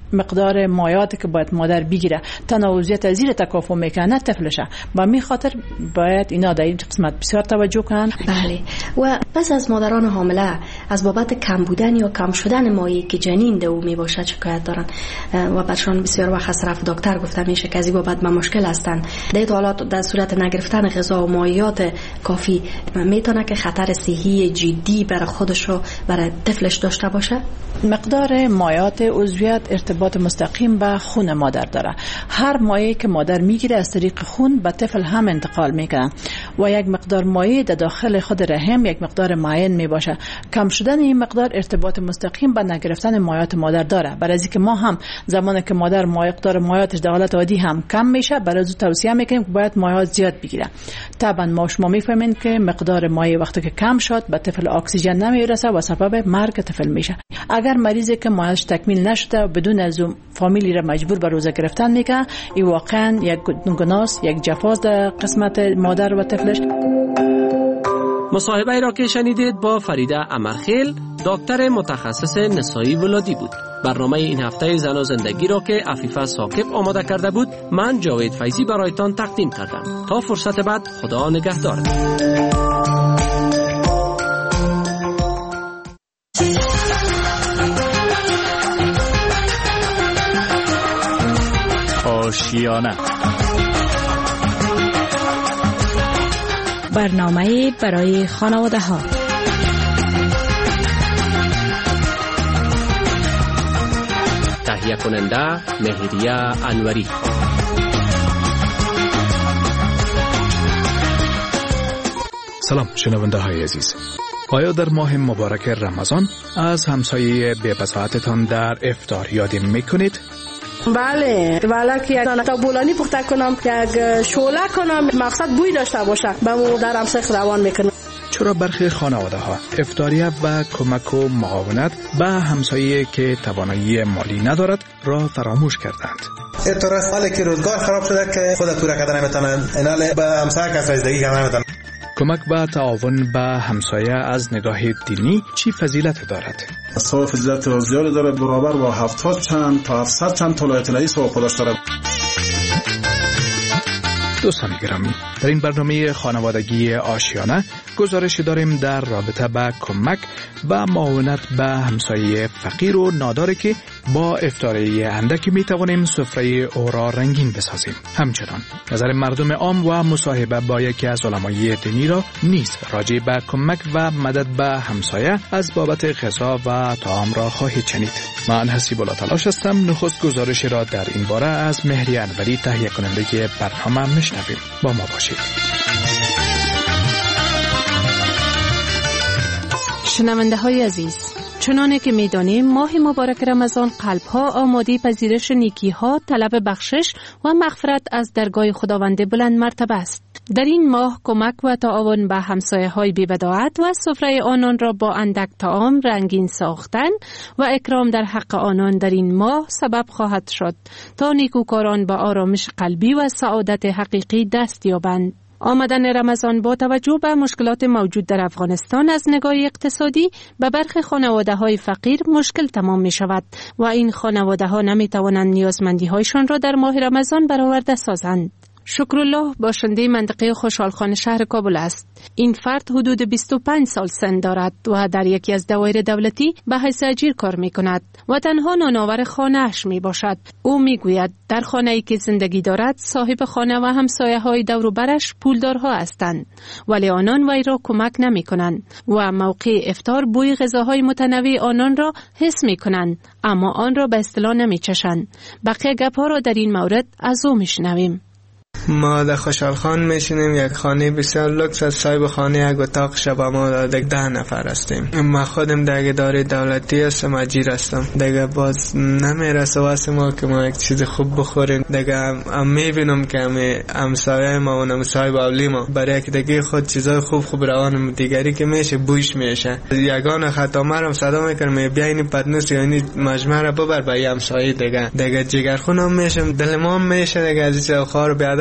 S17: مقدار مایاتی که باید مادر بگیره تناوزیت زیر تکافو میکنه طفلشه. با می خاطر باید اینا در این قسمت بسیار توجه کنن.
S13: بله. و پس از مادران حامله از بابت کم بودن یا کم شدن مایع که جنین دو می باشد شکایت دارن و برشان بسیار وقت از طرف دکتر گفته میشه که از این بابت به مشکل هستند. در این حالات در صورت نگرفتن غذا و مایعات کافی میتونه که خطر صحی جدی برای خودش و برای طفلش داشته باشه.
S17: مقدار مایعات عضویت ارتباط مستقیم به خون مادر داره. هر مایعی که مادر میگیره از طریق خون به طفل هم انتقال میکنه و یک مقدار مایع در داخل خود رحم یک مقدار معین میباشه. کم شدن این مقدار ارتباط مستقیم به نگرفتن مایعات مادر داره. برای اینکه ما هم زمانی که مادر مقدار مایعاتش در حالت عادی هم کم میشه برای از توصیه میکنیم که باید مایعات زیاد بگیره. طبعا ما شما میفهمین که مقدار مایع وقتی که کم شد به طفل اکسیژن نمیرسه و سبب مرگ طفل میشه. اگر مریضی که مایعش تکمیل نشده و بدون از فامیلی را مجبور به روزه گرفتن میکنه، این واقعا یک گناست، یک جفاست در قسمت مادر و طفلش.
S9: مصاحبه را که شنیدید با فریده امرخیل، دکتر متخصص نسایی ولادی بود. برنامه این هفته زن و زندگی را که عفیفه ثاقب آماده کرده بود، من جاوید فیضی برایتان تقدیم کردم. تا فرصت بعد، خدا نگهدار.
S16: آشیانه،
S8: برنامه برای خانواده ها.
S9: تهیه کننده مهریه انوری.
S18: سلام شنونده های عزیز. آیا در ماه مبارک رمضان از همسایه بی‌بضاعتتان در افطار یادی میکنید؟
S11: بله، که تا بولانی پخته کنم، یک شعله کنم، مقصد بوی داشته باشه، به مو در همسایه روان میکنم.
S18: چرا برخی خانواده ها افطاریه و کمک و معاونت به همسایه که توانایی مالی ندارد را فراموش کردند؟
S19: اعتراض حالی که روزگار خراب شده که خود پورا کردن نمیتونن، اینا به همسایه کس رسیدگی کردن نمیتونن.
S18: کمک به تعاون به همسایه از نگاه دینی چی فضیلت دارد؟
S21: ثواب فضیلت زیاد دارد، برابر با 70 چند تا 700 چند تا الهی ثواب خودش دارد.
S18: دوستان گرامی، در این برنامه خانوادگی آشیانه گزارش داریم در رابطه با کمک و معاونت به همسایه فقیر و ناداری که با افطاری اندکی می توانیم سفره او را رنگین بسازیم. همچنان نظر مردم عام و مصاحبه با یکی از علمای دینی را نیز راجع به کمک و مدد به همسایه از بابت غذا و طعام را خواهید شنید. من حسیب الله تلاش هستم. نخست گزارش را در این باره از مهریه انوری تهیه کننده برنامه میشنویم. با ما باشید.
S8: شنونده های عزیز، چنانه که میدانیم ماه مبارک رمضان قلب‌ها آماده پذیرش نیکی‌ها، طلب بخشش و مغفرت از درگاه خداوند بلند مرتبه است. در این ماه کمک و تعاون به همسایه‌های بی‌بضاعت و سفره آنان را با اندک طعام رنگین ساختن و اکرام در حق آنان در این ماه سبب خواهد شد تا نیکوکاران به آرامش قلبی و سعادت حقیقی دست یابند. آمدن رمضان با توجه به مشکلات موجود در افغانستان از نگاه اقتصادی به برخی خانواده‌های فقیر مشکل تمام می شود و این خانواده‌ها نمی توانند نیازمندی‌هایشان را در ماه رمضان برآورده سازند. شکرالله باشنده منطقه خوشحالخانه شهر کابل است. این فرد حدود 25 سال سن دارد و در یکی از دوایر دولتی به حیث اجیر کار می کند و تنها نانآور خانه‌اش می باشد. او می گوید در خانه‌ای که زندگی دارد صاحب خانه و همسایه‌های دور و برش پولدارها هستند، ولی آنان وی را کمک نمی کنند و موقع افطار بوی غذاهای متنوع آنان را حس می کنند، اما آن را به اصطلاح نمی چشند. بقیه گپ‌ها را در این مورد از او می شنویم.
S23: ما در خوشحالخان میشینیم، یک خانه بسیار لوکس از صاحب خانه یک اتاق شب ما داده 10 نفر هستیم. ما خودم در اداره دولتی هستم، اجیر هستم. دیگه باز نمیرسه واسه ما که ما یک چیز خوب بخوریم. دیگه هم میبینم که همسایه ما و همسایه باولی ما برای که دیگه خود چیزای خوب روانم دیگری که میشه بویش میشه. یگان خطا مرم صدا میکنم بیاین پدنوس یعنی مجمع را ببر به همسایه دیگه جگرخونم میشم، دل ما میشه دیگه از خار بیادر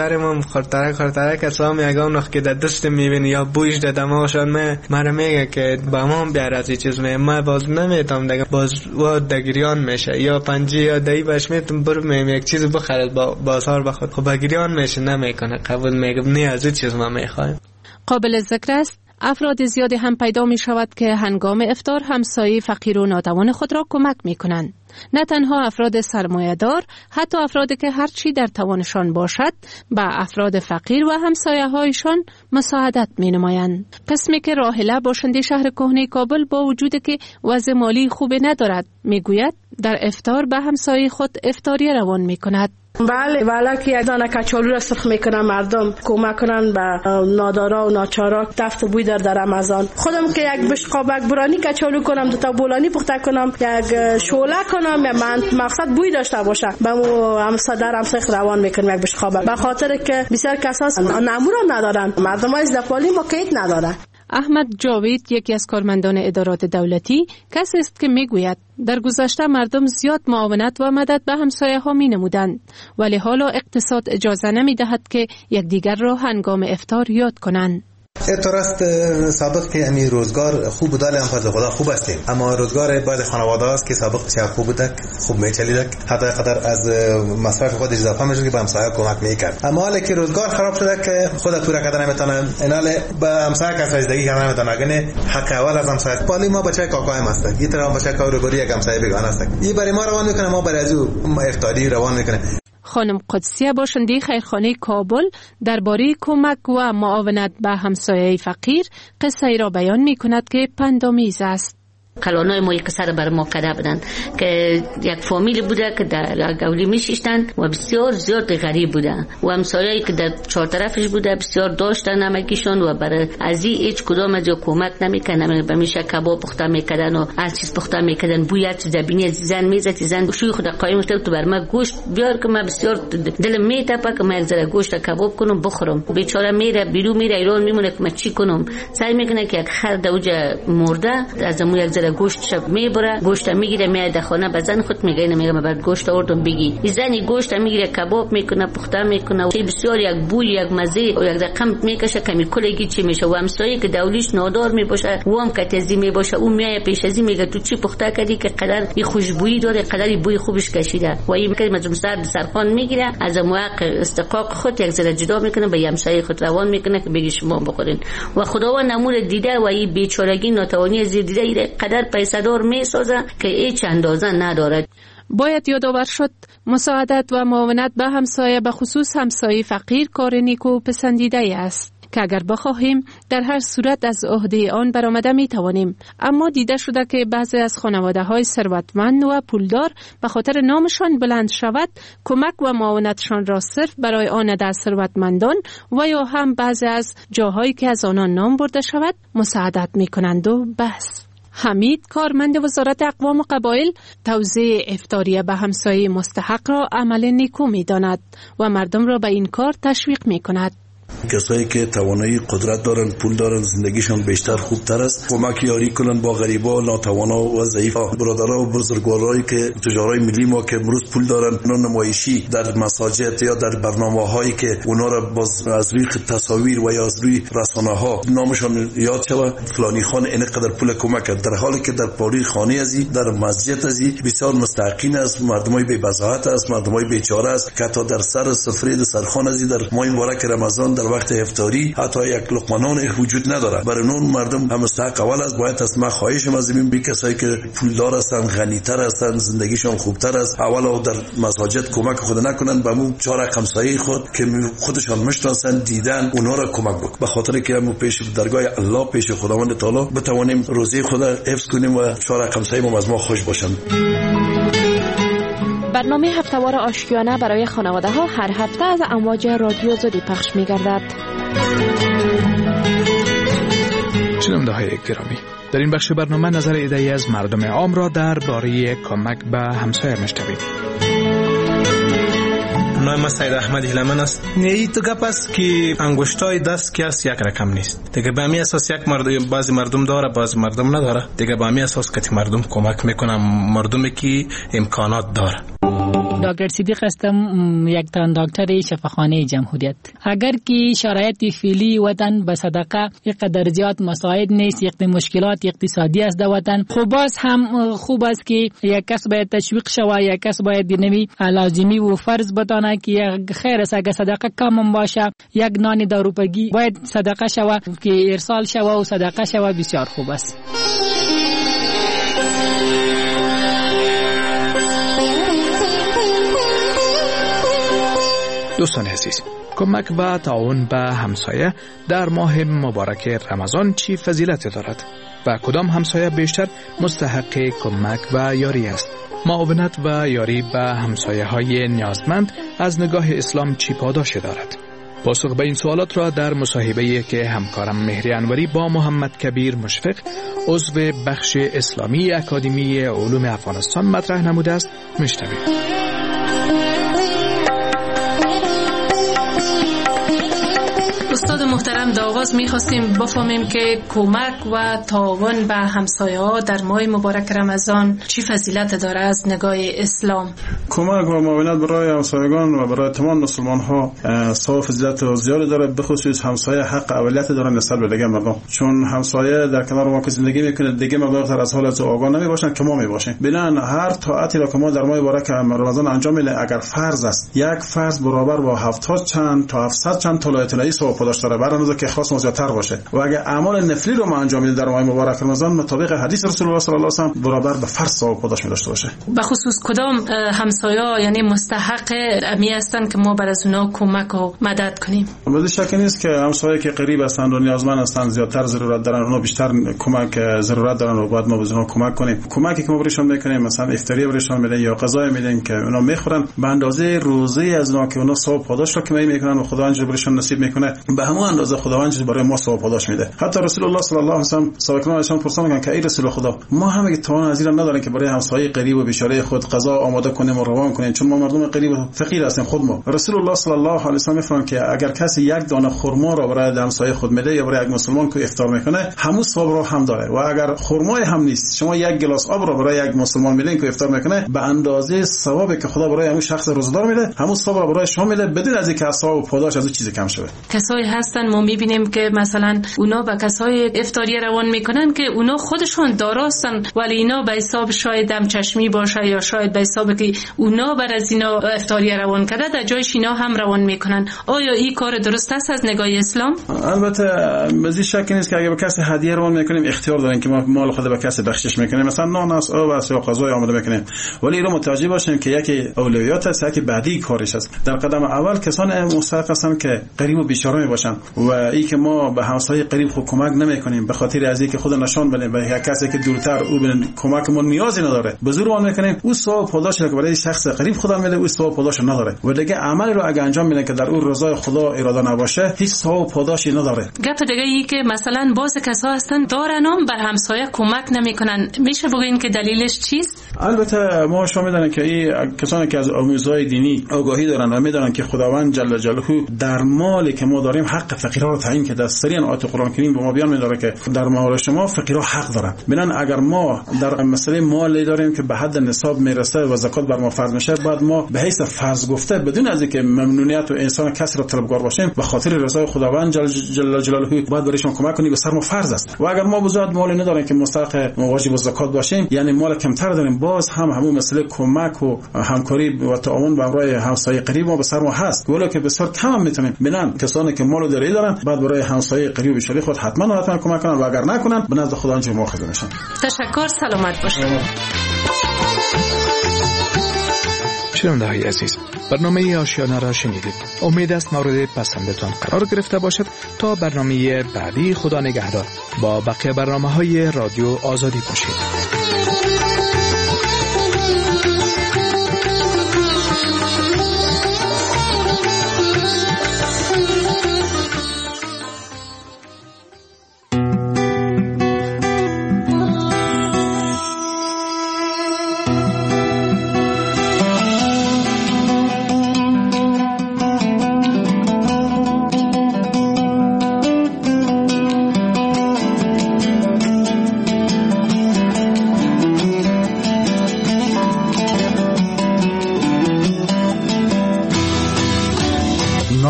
S23: دخترم هم خورتره کسام یگان وقت که در دست میبینی یا بویش در دماغشان مرا میگه که با ما بیار از این چیز ما باز نمیتونم دیگه باز و دگریان میشه یا پنجی یا دایی باش میتونم برو یک چیز بخرد بازار بخود خب دگریان میشه نمیکنه قبول میگم نه از این چیز ما میخوایم.
S8: قابل ذکر است افراد زیادی هم پیدا می شود که هنگام افطار همسایه فقیر و ناتوان خود را کمک می کنند. نه تنها افراد سرمایه‌دار، حتی افرادی که هرچی در توانشان باشد به افراد فقیر و همسایه هایشان مساعدت می نمایند. قسمی که راحله باشنده شهر کهنه کابل با وجود که وضع مالی خوبی ندارد می گوید در افطار به همسایه خود افطاری روان می کند.
S11: بله که یک دانه کچالو را سرخ میکنن مردم کمک کنن به نادارا و ناچارا دفت بوی در رمضان. خودم که یک بشقابک برانی کچالو کنم دو تا بولانی پخته کنم یک شعله کنم یا من مقصد بوی داشته باشه به همسایه همسایه روان میکنم یک بشقابک به خاطر که بسیار کساس نمور ندارن مردم های زدپالی موقعیت ندارن.
S8: احمد جاوید یکی از کارمندان ادارات دولتی کسی است که میگوید در گذشته مردم زیاد معاونت و مدد به همسایه ها می نمودند ولی حالا اقتصاد اجازه نمی دهد که یکدیگر را هنگام افطار یاد کنند.
S19: درست سابق که امی روزگار خوب بوده هم فضل خدا خوب هستیم اما روزگار بعد خانواده است که سابق بسیار خوب بوده خوب میچلیده حتی قدر از مصرف خود اضافه میشه که به همسایه کمک میکرد اما حالا که روزگار خراب شده که خود پورا کردن نمیتونن اینال به همسایه کس رسیدگی کردن نمیتونن اگه حق اول از همسایه پالی ما بچه کاکایم هست این طرف بچه کار روبروی یک همسایه بیگانه است این برای ما روان میکنه ما برای از افطاری روان میکنه.
S8: خانم قدسیه باشنده خیرخانه کابل درباره کمک و معاونت به همسایه فقیر قصه ای را بیان می کند که پندآمیز است.
S1: کلانای ما یک سر بر ما کده بودن که یک فامیلی بوده که در گولی میشیشتن و بسیار زیاد غریب بودن و همسایه‌ای که در چهار طرفش بوده بسیار داشتن همگیشون و برای از هیچ کدام از کمک نمیکنن بمیشه کباب پخته میکردن و هر چیز پخته میکردن بوی چیز بینی زن میزد زن شوی خود قایم شد تو بر ما گوشت بیار که ما بسیار دلم میتپه که ما یک ذره گوشت کباب کنم بخورم بیچاره میره بیرون میره ایران میمونه که ما چی کنم سعی میکنه که یک خر دوجه مرده از مو یک گوشت شب میبره گوشت میگیره میاد خانه بزن خود میگه نمیگه من بعد گوشت آوردم بگی زنی گوشت میگیره کباب میکنه پخته میکنه و بسیار یک بوی یک مزه و یک رقم میکشه کمی کلگی چی میشه و همسایه که دولیش نادار میباشه و هم کتزی میباشه اون میای پیش ازی میگه تو چی پخته کردی که قدر این خوشبویی داره قدر بوی خوبش کشیده و این میگه مثلا سر سرخان میگیره از موقع استقاق خود یک ذره جدا میکنه به همسایه خود روان میکنه که بگی شما بخورین و خداوند نمور دیده و این بیچارگی ناتوانی زیر دیده قدر پیسه‌دار میسازه که هیچ اندازه ندارد.
S8: باید یادآور شد مساعدت و معاونت به همسایه به خصوص همسایه فقیر کار نیکو پسندیده است که اگر بخواهیم در هر صورت از عهده آن برآمده می توانیم. اما دیده شده که بعضی از خانواده های ثروتمند و پولدار به خاطر نامشان بلند شود کمک و معاونتشان را صرف برای آن در ثروتمندان و یا هم بعضی از جاهایی که از آنان نام برده شود مساعدت می کنند و بس. حمید کارمند وزارت اقوام و قبایل توزیع افطاری به همسایه مستحق را عمل نیکو می داند و مردم را به این کار تشویق می کند.
S3: کسایی که توانایی قدرت دارن پول دارن زندگیشون بیشتر خوبتر است کمک یاری کنن با غریبا ناتوانا و ضعیفا برادرها و بزرگوارایی که تجارای ملی ما که امروز پول دارن نمایشی در مساجد یا در برنامه‌هایی که اونا را باز از روی تصاویر و یا از روی رسانه‌ها نامشون یاد شود فلانی خان اینقدر پول کمک کرد در حالی که در پاری خانه ازی در مسجد ازی بسیار مستحقین است مردمای بی بضاعت است مردمای بیچاره است که تا در سر سفره سرخان ازی در ماه مبارک رمضان در وقت افطاری حتی یک لقمه نان وجود نداره برای نون مردم هم مستحق اول است باید از ما خواهشم از این بی کسایی که پولدار هستن غنی‌تر هستن زندگیشون خوبتر است اولا در مساجد کمک خود نکنن به اون چهار همسایه خود که خودشان مشناسن دیدن اونا را کمک بکنن به خاطر که هم پیش درگاه الله پیش خداوند تعالی بتوانیم روزی خود حفظ کنیم و چهار همسایه ما از ما خوش باشن.
S20: برنامه هفته‌وار آشیانه برای خانواده ها هر هفته از امواج رادیو آزادی پخش می گردد.
S18: شنونده های گرامی، در این بخش برنامه نظر ایده‌ای از مردم عام را درباره کمک به همسایه میشنویم.
S21: نام ما سید احمد هیلمن است. این تو گپ است که انگشتای دست که است یک رقم نیست. دیگه به همین اساس یک مردم بعضی مردم داره بعضی مردم نداره. دیگه به همین اساس که مردم کمک میکنن مردمی که امکانات داره.
S4: دکتر صدیق هستم، یک تن دکتر شفاخانه جمهوریت. اگر که شرایط فعلی وطن به صدقه اینقدر زیاد مساعد نیست، یک مشکلات اقتصادی است در وطن، خب باز هم خوب است که یک کس باید تشویق شود، یک کس باید نمی لازمی و فرض بدانه که خیر است اگر صدقه کم باشه، یک نان 10 روپیگی باید صدقه شود که ارسال شود و صدقه شود، بسیار خوب است.
S18: دوستان عزیز، کمک به تعاون به همسایه در ماه مبارک رمضان چی فضیلت دارد و کدام همسایه بیشتر مستحق کمک و یاری است؟ معاونت و یاری به همسایه های نیازمند از نگاه اسلام چی پاداش دارد؟ پاسخ به این سوالات را در مصاحبه‌ای که همکارم مهری انوری با محمد کبیر مشفق عضو بخش اسلامی اکادمی علوم افغانستان مطرح نموده است میشنوید.
S8: استاد محترم، در آغاز می‌خواستیم بفهمیم که کمک و تعاون به همسایه‌ها در ماه مبارک رمضان چی فضیلت داره از نگاه اسلام؟
S21: کمک و معاونت برای همسایگان و برای تمام مسلمان‌ها ثواب فضیلت زیاد داره، به خصوص همسایه حق اولیت داره نسبت به دیگه مردم، چون همسایه در کنار ما که زندگی میکنه دیگه مردم از حالت آگاه نمیباشن که ما میباشیم. بنابراین هر طاعتی را که ما در ماه مبارک رمضان انجام میدیم اگر فرض است، یک فرض برابر با 70 چند تا 700 چند تا لایتنایی ثواب پاداش داره، برای که خاص زیادتر باشه. و اگر اعمال نفلی رو ما انجام میدیم در ماه مبارک رمضان مطابق حدیث رسول الله صلی الله علیه و آله برابر به فرض ثواب پاداش می‌داشته باشه.
S8: به خصوص کدام همسایه‌ها یعنی مستحق امی هستند که ما برای اونها کمک و مدد کنیم؟
S21: بدون شک نیست که همسایه که قریب هستند و نیازمند هستند زیادتر ضرورت دارن، اونها بیشتر کمک ضرورت دارن و باید ما به اونها کمک کنیم. کمکی که ما برایشون میکنیم مثلا افطاری برایشون میدیم یا غذا میدیم که اونا میخورن به اندازه روزه از اونها که اونا ثواب پاداش رو کمی میکنن و خداوند برایشون نصیب میکنه، به همون اندازه خداوند برای ما ثواب پاداش میده. حتی رسول الله صلی الله علیه و سلم صحابه ازشان پرسیدن که ای رسول خدا، ما هم اگه توان از این نداریم که برای همسایه قریب و بیچاره خود غذا آماده کنیم و روان کنیم، چون ما مردم قریب و فقیر هستیم خود ما. رسول الله صلی الله علیه و سلم میفرمان که اگر کسی یک دانه خرما را برای همسایه خود میده یا برای یک مسلمان که افطار میکنه، همون ثواب رو هم داره. و اگر خرمای هم نیست، شما یک گلاس آب را برای یک مسلمان میدین که افطار میکنه، به اندازه ثوابی که خدا برای همون شخص روزدار میده، همون ثواب را برای شما میده بدون از اینکه ثواب و پاداش از اون چیزی کم شه.
S8: کسایی هستن ما میبینیم که مثلا اونا به کسای افطاری روان میکنن که اونا خودشون داراستن، ولی اینا به حساب شاید دم چشمی باشه یا شاید به حساب که اونا بر از اینا افطاری روان کرده در جایش اینا هم روان میکنن. آیا این کار درست است از نگاه اسلام؟
S21: البته مزید شک نیست که اگه به کسی هدیه روان میکنیم اختیار داریم که ما مال خود به کسی بخشش میکنیم، مثلا نان است آب است یا غذای آماده میکنیم، ولی رو متوجه باشیم که یکی اولویات است، یکی بعدی کارش است. در قدم اول کسان مستحق هستند که قریب و بیچاره میباشن و این که ما به همسایه قریب خود کمک نمیکنیم به خاطر از اینکه خود نشان بدیم به یک کسی که دورتر او به کمک ما نیازی نداره به زور وام میکنیم، او ثواب پاداش که برای شخص قریب خدا میده او ثواب پاداش نداره و دیگه عملی رو اگه انجام میده که در اون رضای خدا اراده نباشه هیچ ثواب پاداشی نداره.
S8: گپ دیگه ای که مثلا بعض کسا هستن دارنم بر همسایه کمک نمیکنن، میشه بگین که دلیلش چیست؟
S21: البته ما شما میدونن که این کسانی که از آموزهای دینی آگاهی دارن و میدونن که خداوند جل جلاله در مالی که ما داریم حق فقیران رو تعیین کرده. سریع آیات قرآن کریم به ما بیان میداره که در مال شما فقیرها حق دارن. بنان اگر ما در مسئله مالی داریم که به حد نصاب میرسه و زکات بر ما فرض میشه، بعد ما به حیث فرض گفته بدون از اینکه ممنونیت و انسان کسی را طلبگار باشیم به خاطر رضای خداوند جل جلاله باید برایشون کمک کنیم، به سر ما فرض است. و اگر ما بزرگ مالی نداریم که مستحق واجب زکات باشیم، یعنی مال کمتر داریم، باز هم همون مسئله کمک و همکاری و تعاون برای همسایه قریب ما به سر ما هست، ولی که بسیار کم هم میتونیم. بنان کسانی که مال داری دارن بعد برای همسایه قریب و بیچاره خود حتما کمک کنن و اگر نکنن به نزد خداوند مؤاخذه میشن.
S8: تشکر، سلامت باشید.
S18: شنونده‌های عزیز، برنامه آشیانه را شنیدید. امید است مورد پسندتان قرار گرفته باشد. تا برنامه بعدی، خدا نگهدار. با بقیه برنامه‌های رادیو آزادی باشید.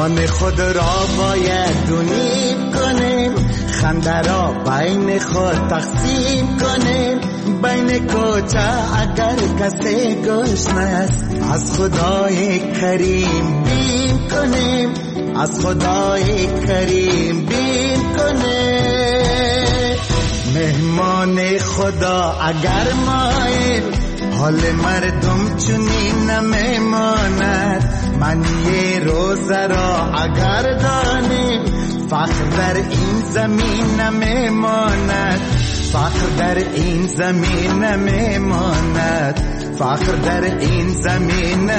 S2: جان خود را باید دونیم کنیم، خنده را بین خود تقسیم کنیم. بین کوچه اگر کسی گشنه است، از خدای کریم بیم کنیم، از خدای کریم بیم کنیم. مهمان خدا اگر ماییم، حال مردم چنین نمیماند. معنی روزه را اگر دانیم، فخر در این زمین نمیماند، فخر در این زمین نمیماند، فخر در این زمین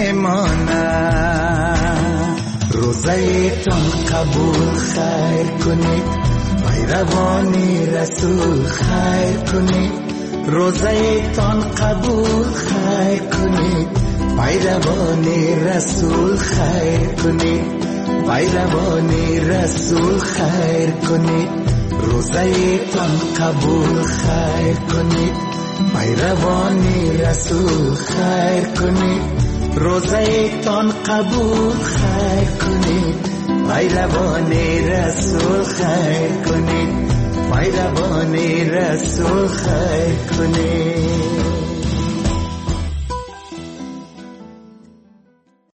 S2: نمیماند. روزه تان قبول خیر کنید، پیروانی رسول خیر کنید. روزه تان قبول خیر کنید، پیروانی رسول خیر کنید، پیروانی رسول خیر کنید. روزه تان قبول خیر کنید، پیروانی رسول خیر کنید. روزه تان قبول خیر کنید، پیروانی رسول خیر کنید، پیروانی رسول خیر کنید.